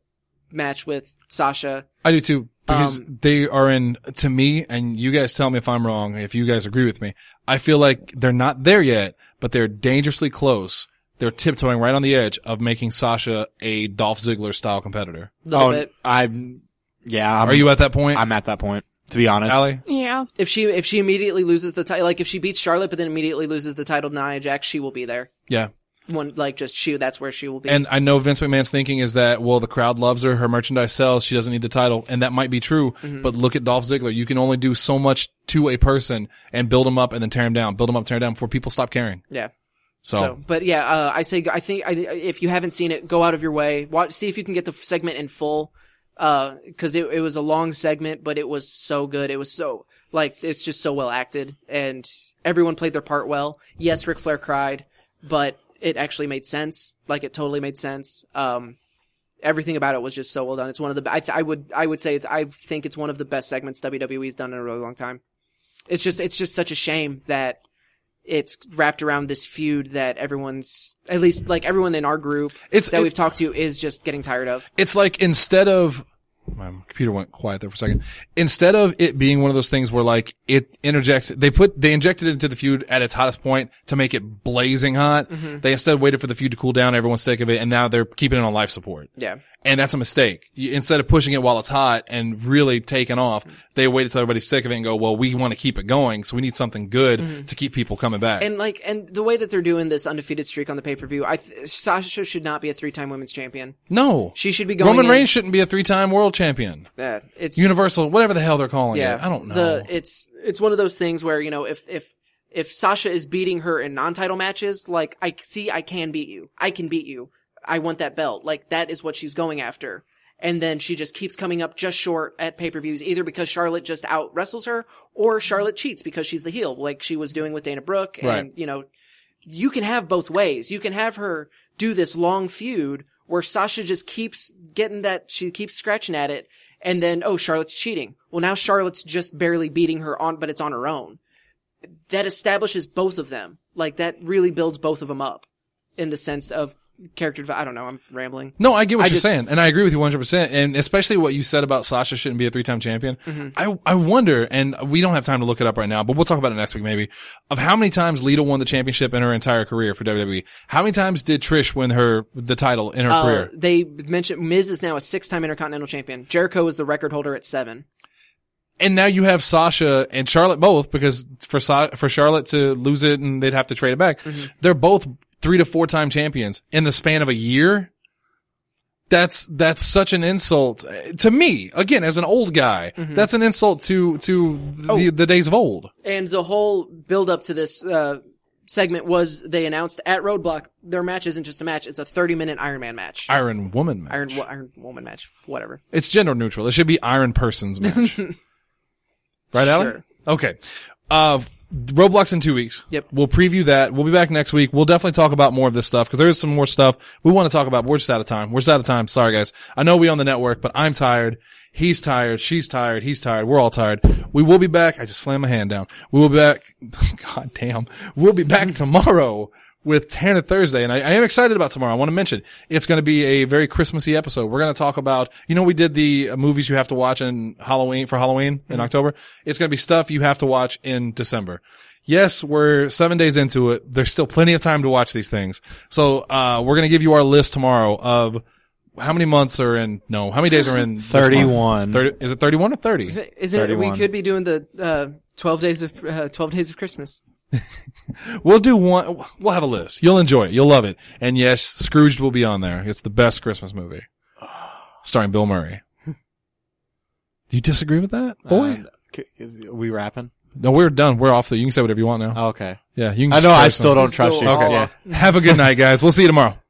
match with Sasha. I do too. Because Um, they are in, to me, and you guys tell me if I'm wrong, if you guys agree with me, I feel like they're not there yet, but they're dangerously close. They're tiptoeing right on the edge of making Sasha a Dolph Ziggler style competitor. A little Oh, bit. I'm, yeah. I'm, Are you at that point? I'm at that point, to be honest. Allie? Yeah. If she, if she immediately loses the title, like if she beats Charlotte but then immediately loses the title to Nia Jax, she will be there. Yeah. One, like just she, that's where she will be. And I know Vince McMahon's thinking is that, well, the crowd loves her, her merchandise sells, she doesn't need the title, and that might be true, Mm-hmm. but look at Dolph Ziggler. You can only do so much to a person and build him up and then tear him down, build him up, tear him down before people stop caring. yeah. So, So, but yeah, uh, I say, I think, I, if you haven't seen it, go out of your way, watch, see if you can get the segment in full, uh, cause it, it was a long segment, but it was so good. It was so, like, it's just so well acted, and everyone played their part well. Yes, Ric Flair cried, but it actually made sense. Like, it totally made sense. Um, everything about it was just so well done. It's one of the, I, th- I would, I would say it's, I think it's one of the best segments W W E's done in a really long time. It's just, it's just such a shame that it's wrapped around this feud that everyone's, at least like everyone in our group It's- that we've it's- talked to is just getting tired of. it's like instead of, my computer went quiet there for a second. Instead of it being one of those things where like it interjects, they put, they injected it into the feud at its hottest point to make it blazing hot. Mm-hmm. They instead waited for the feud to cool down. Everyone's sick of it. And now they're keeping it on life support. Yeah. And that's a mistake. You, instead of pushing it while it's hot and really taking off, they waited till everybody's sick of it and go, well, we want to keep it going. So we need something good to keep people coming back. And like, and the way that they're doing this undefeated streak on the pay-per-view, I th- Sasha should not be a three-time women's champion. no. She should be going Roman in- Reigns shouldn't be a three-time world champion. Yeah, it's Universal, whatever the hell they're calling yeah. it. I don't know. The, it's, it's one of those things where, you know, if, if, if Sasha is beating her in non-title matches, like, I see, I can beat you. I can beat you. I want that belt. Like, that is what she's going after. And then she just keeps coming up just short at pay-per-views, either because Charlotte just out wrestles her, or Charlotte cheats because she's the heel, like she was doing with Dana Brooke. And, Right. you know, you can have both ways. You can have her do this long feud where Sasha just keeps getting that, she keeps scratching at it, and then, oh, Charlotte's cheating. Well, now Charlotte's just barely beating her on, but it's on her own. That establishes both of them. Like, that really builds both of them up in the sense of character, dev- I don't know, I'm rambling. No, I get what I you're just- saying, and I agree with you one hundred percent, and especially what you said about Sasha shouldn't be a three-time champion. Mm-hmm. I I wonder, and we don't have time to look it up right now, but we'll talk about it next week maybe, of how many times Lita won the championship in her entire career for W W E. How many times did Trish win her the title in her Uh, career? they mentioned Miz is now a six-time Intercontinental Champion. Jericho is the record holder at seven. And now you have Sasha and Charlotte both, because for Sa- for Charlotte to lose it and they'd have to trade it back, Mm-hmm. they're both three to four time champions in the span of a year. That's, that's such an insult to me. Again, as an old guy, Mm-hmm. that's an insult to, to the, Oh. the days of old. And the whole build up to this uh, segment was they announced at Roadblock their match isn't just a match; it's a thirty-minute Iron Man match, Iron Woman match. Iron Wo- Iron Woman match, whatever. It's gender neutral. It should be Iron Person's match. Right, Allie? Sure. Okay. Uh, Roblox in two weeks. Yep. We'll preview that. We'll be back next week. We'll definitely talk about more of this stuff because there is some more stuff we want to talk about. But we're just out of time. We're just out of time. Sorry, guys. I know we on the network, but I'm tired. He's tired. She's tired. He's tired. We're all tired. We will be back. I just slammed my hand down. We will be back. God damn. We'll be back tomorrow with Tanner Thursday. And I, I am excited about tomorrow. I want to mention it's going to be a very Christmassy episode. We're going to talk about, you know, we did the uh, movies you have to watch in Halloween for Halloween in October. It's going to be stuff you have to watch in December. Yes, we're seven days into it. There's still plenty of time to watch these things. So, uh, we're going to give you our list tomorrow of how many months are in, no, how many days are in this month? thirty-one. thirty, is it thirty-one or thirty? Isn't it? We thirty-one. could be doing the uh, twelve days of uh, twelve days of Christmas. We'll do one, we'll have a list. You'll enjoy it. You'll love it. And yes, Scrooged will be on there. It's the best Christmas movie. Starring Bill Murray. Do you disagree with that, boy? Uh, c- is, are we rapping? No, we're done. We're off the, you can say whatever you want now. Oh, okay. Yeah, you can I just know. I curse still on- don't Just trust go you. all Okay. off. Have a good night, guys. We'll see you tomorrow.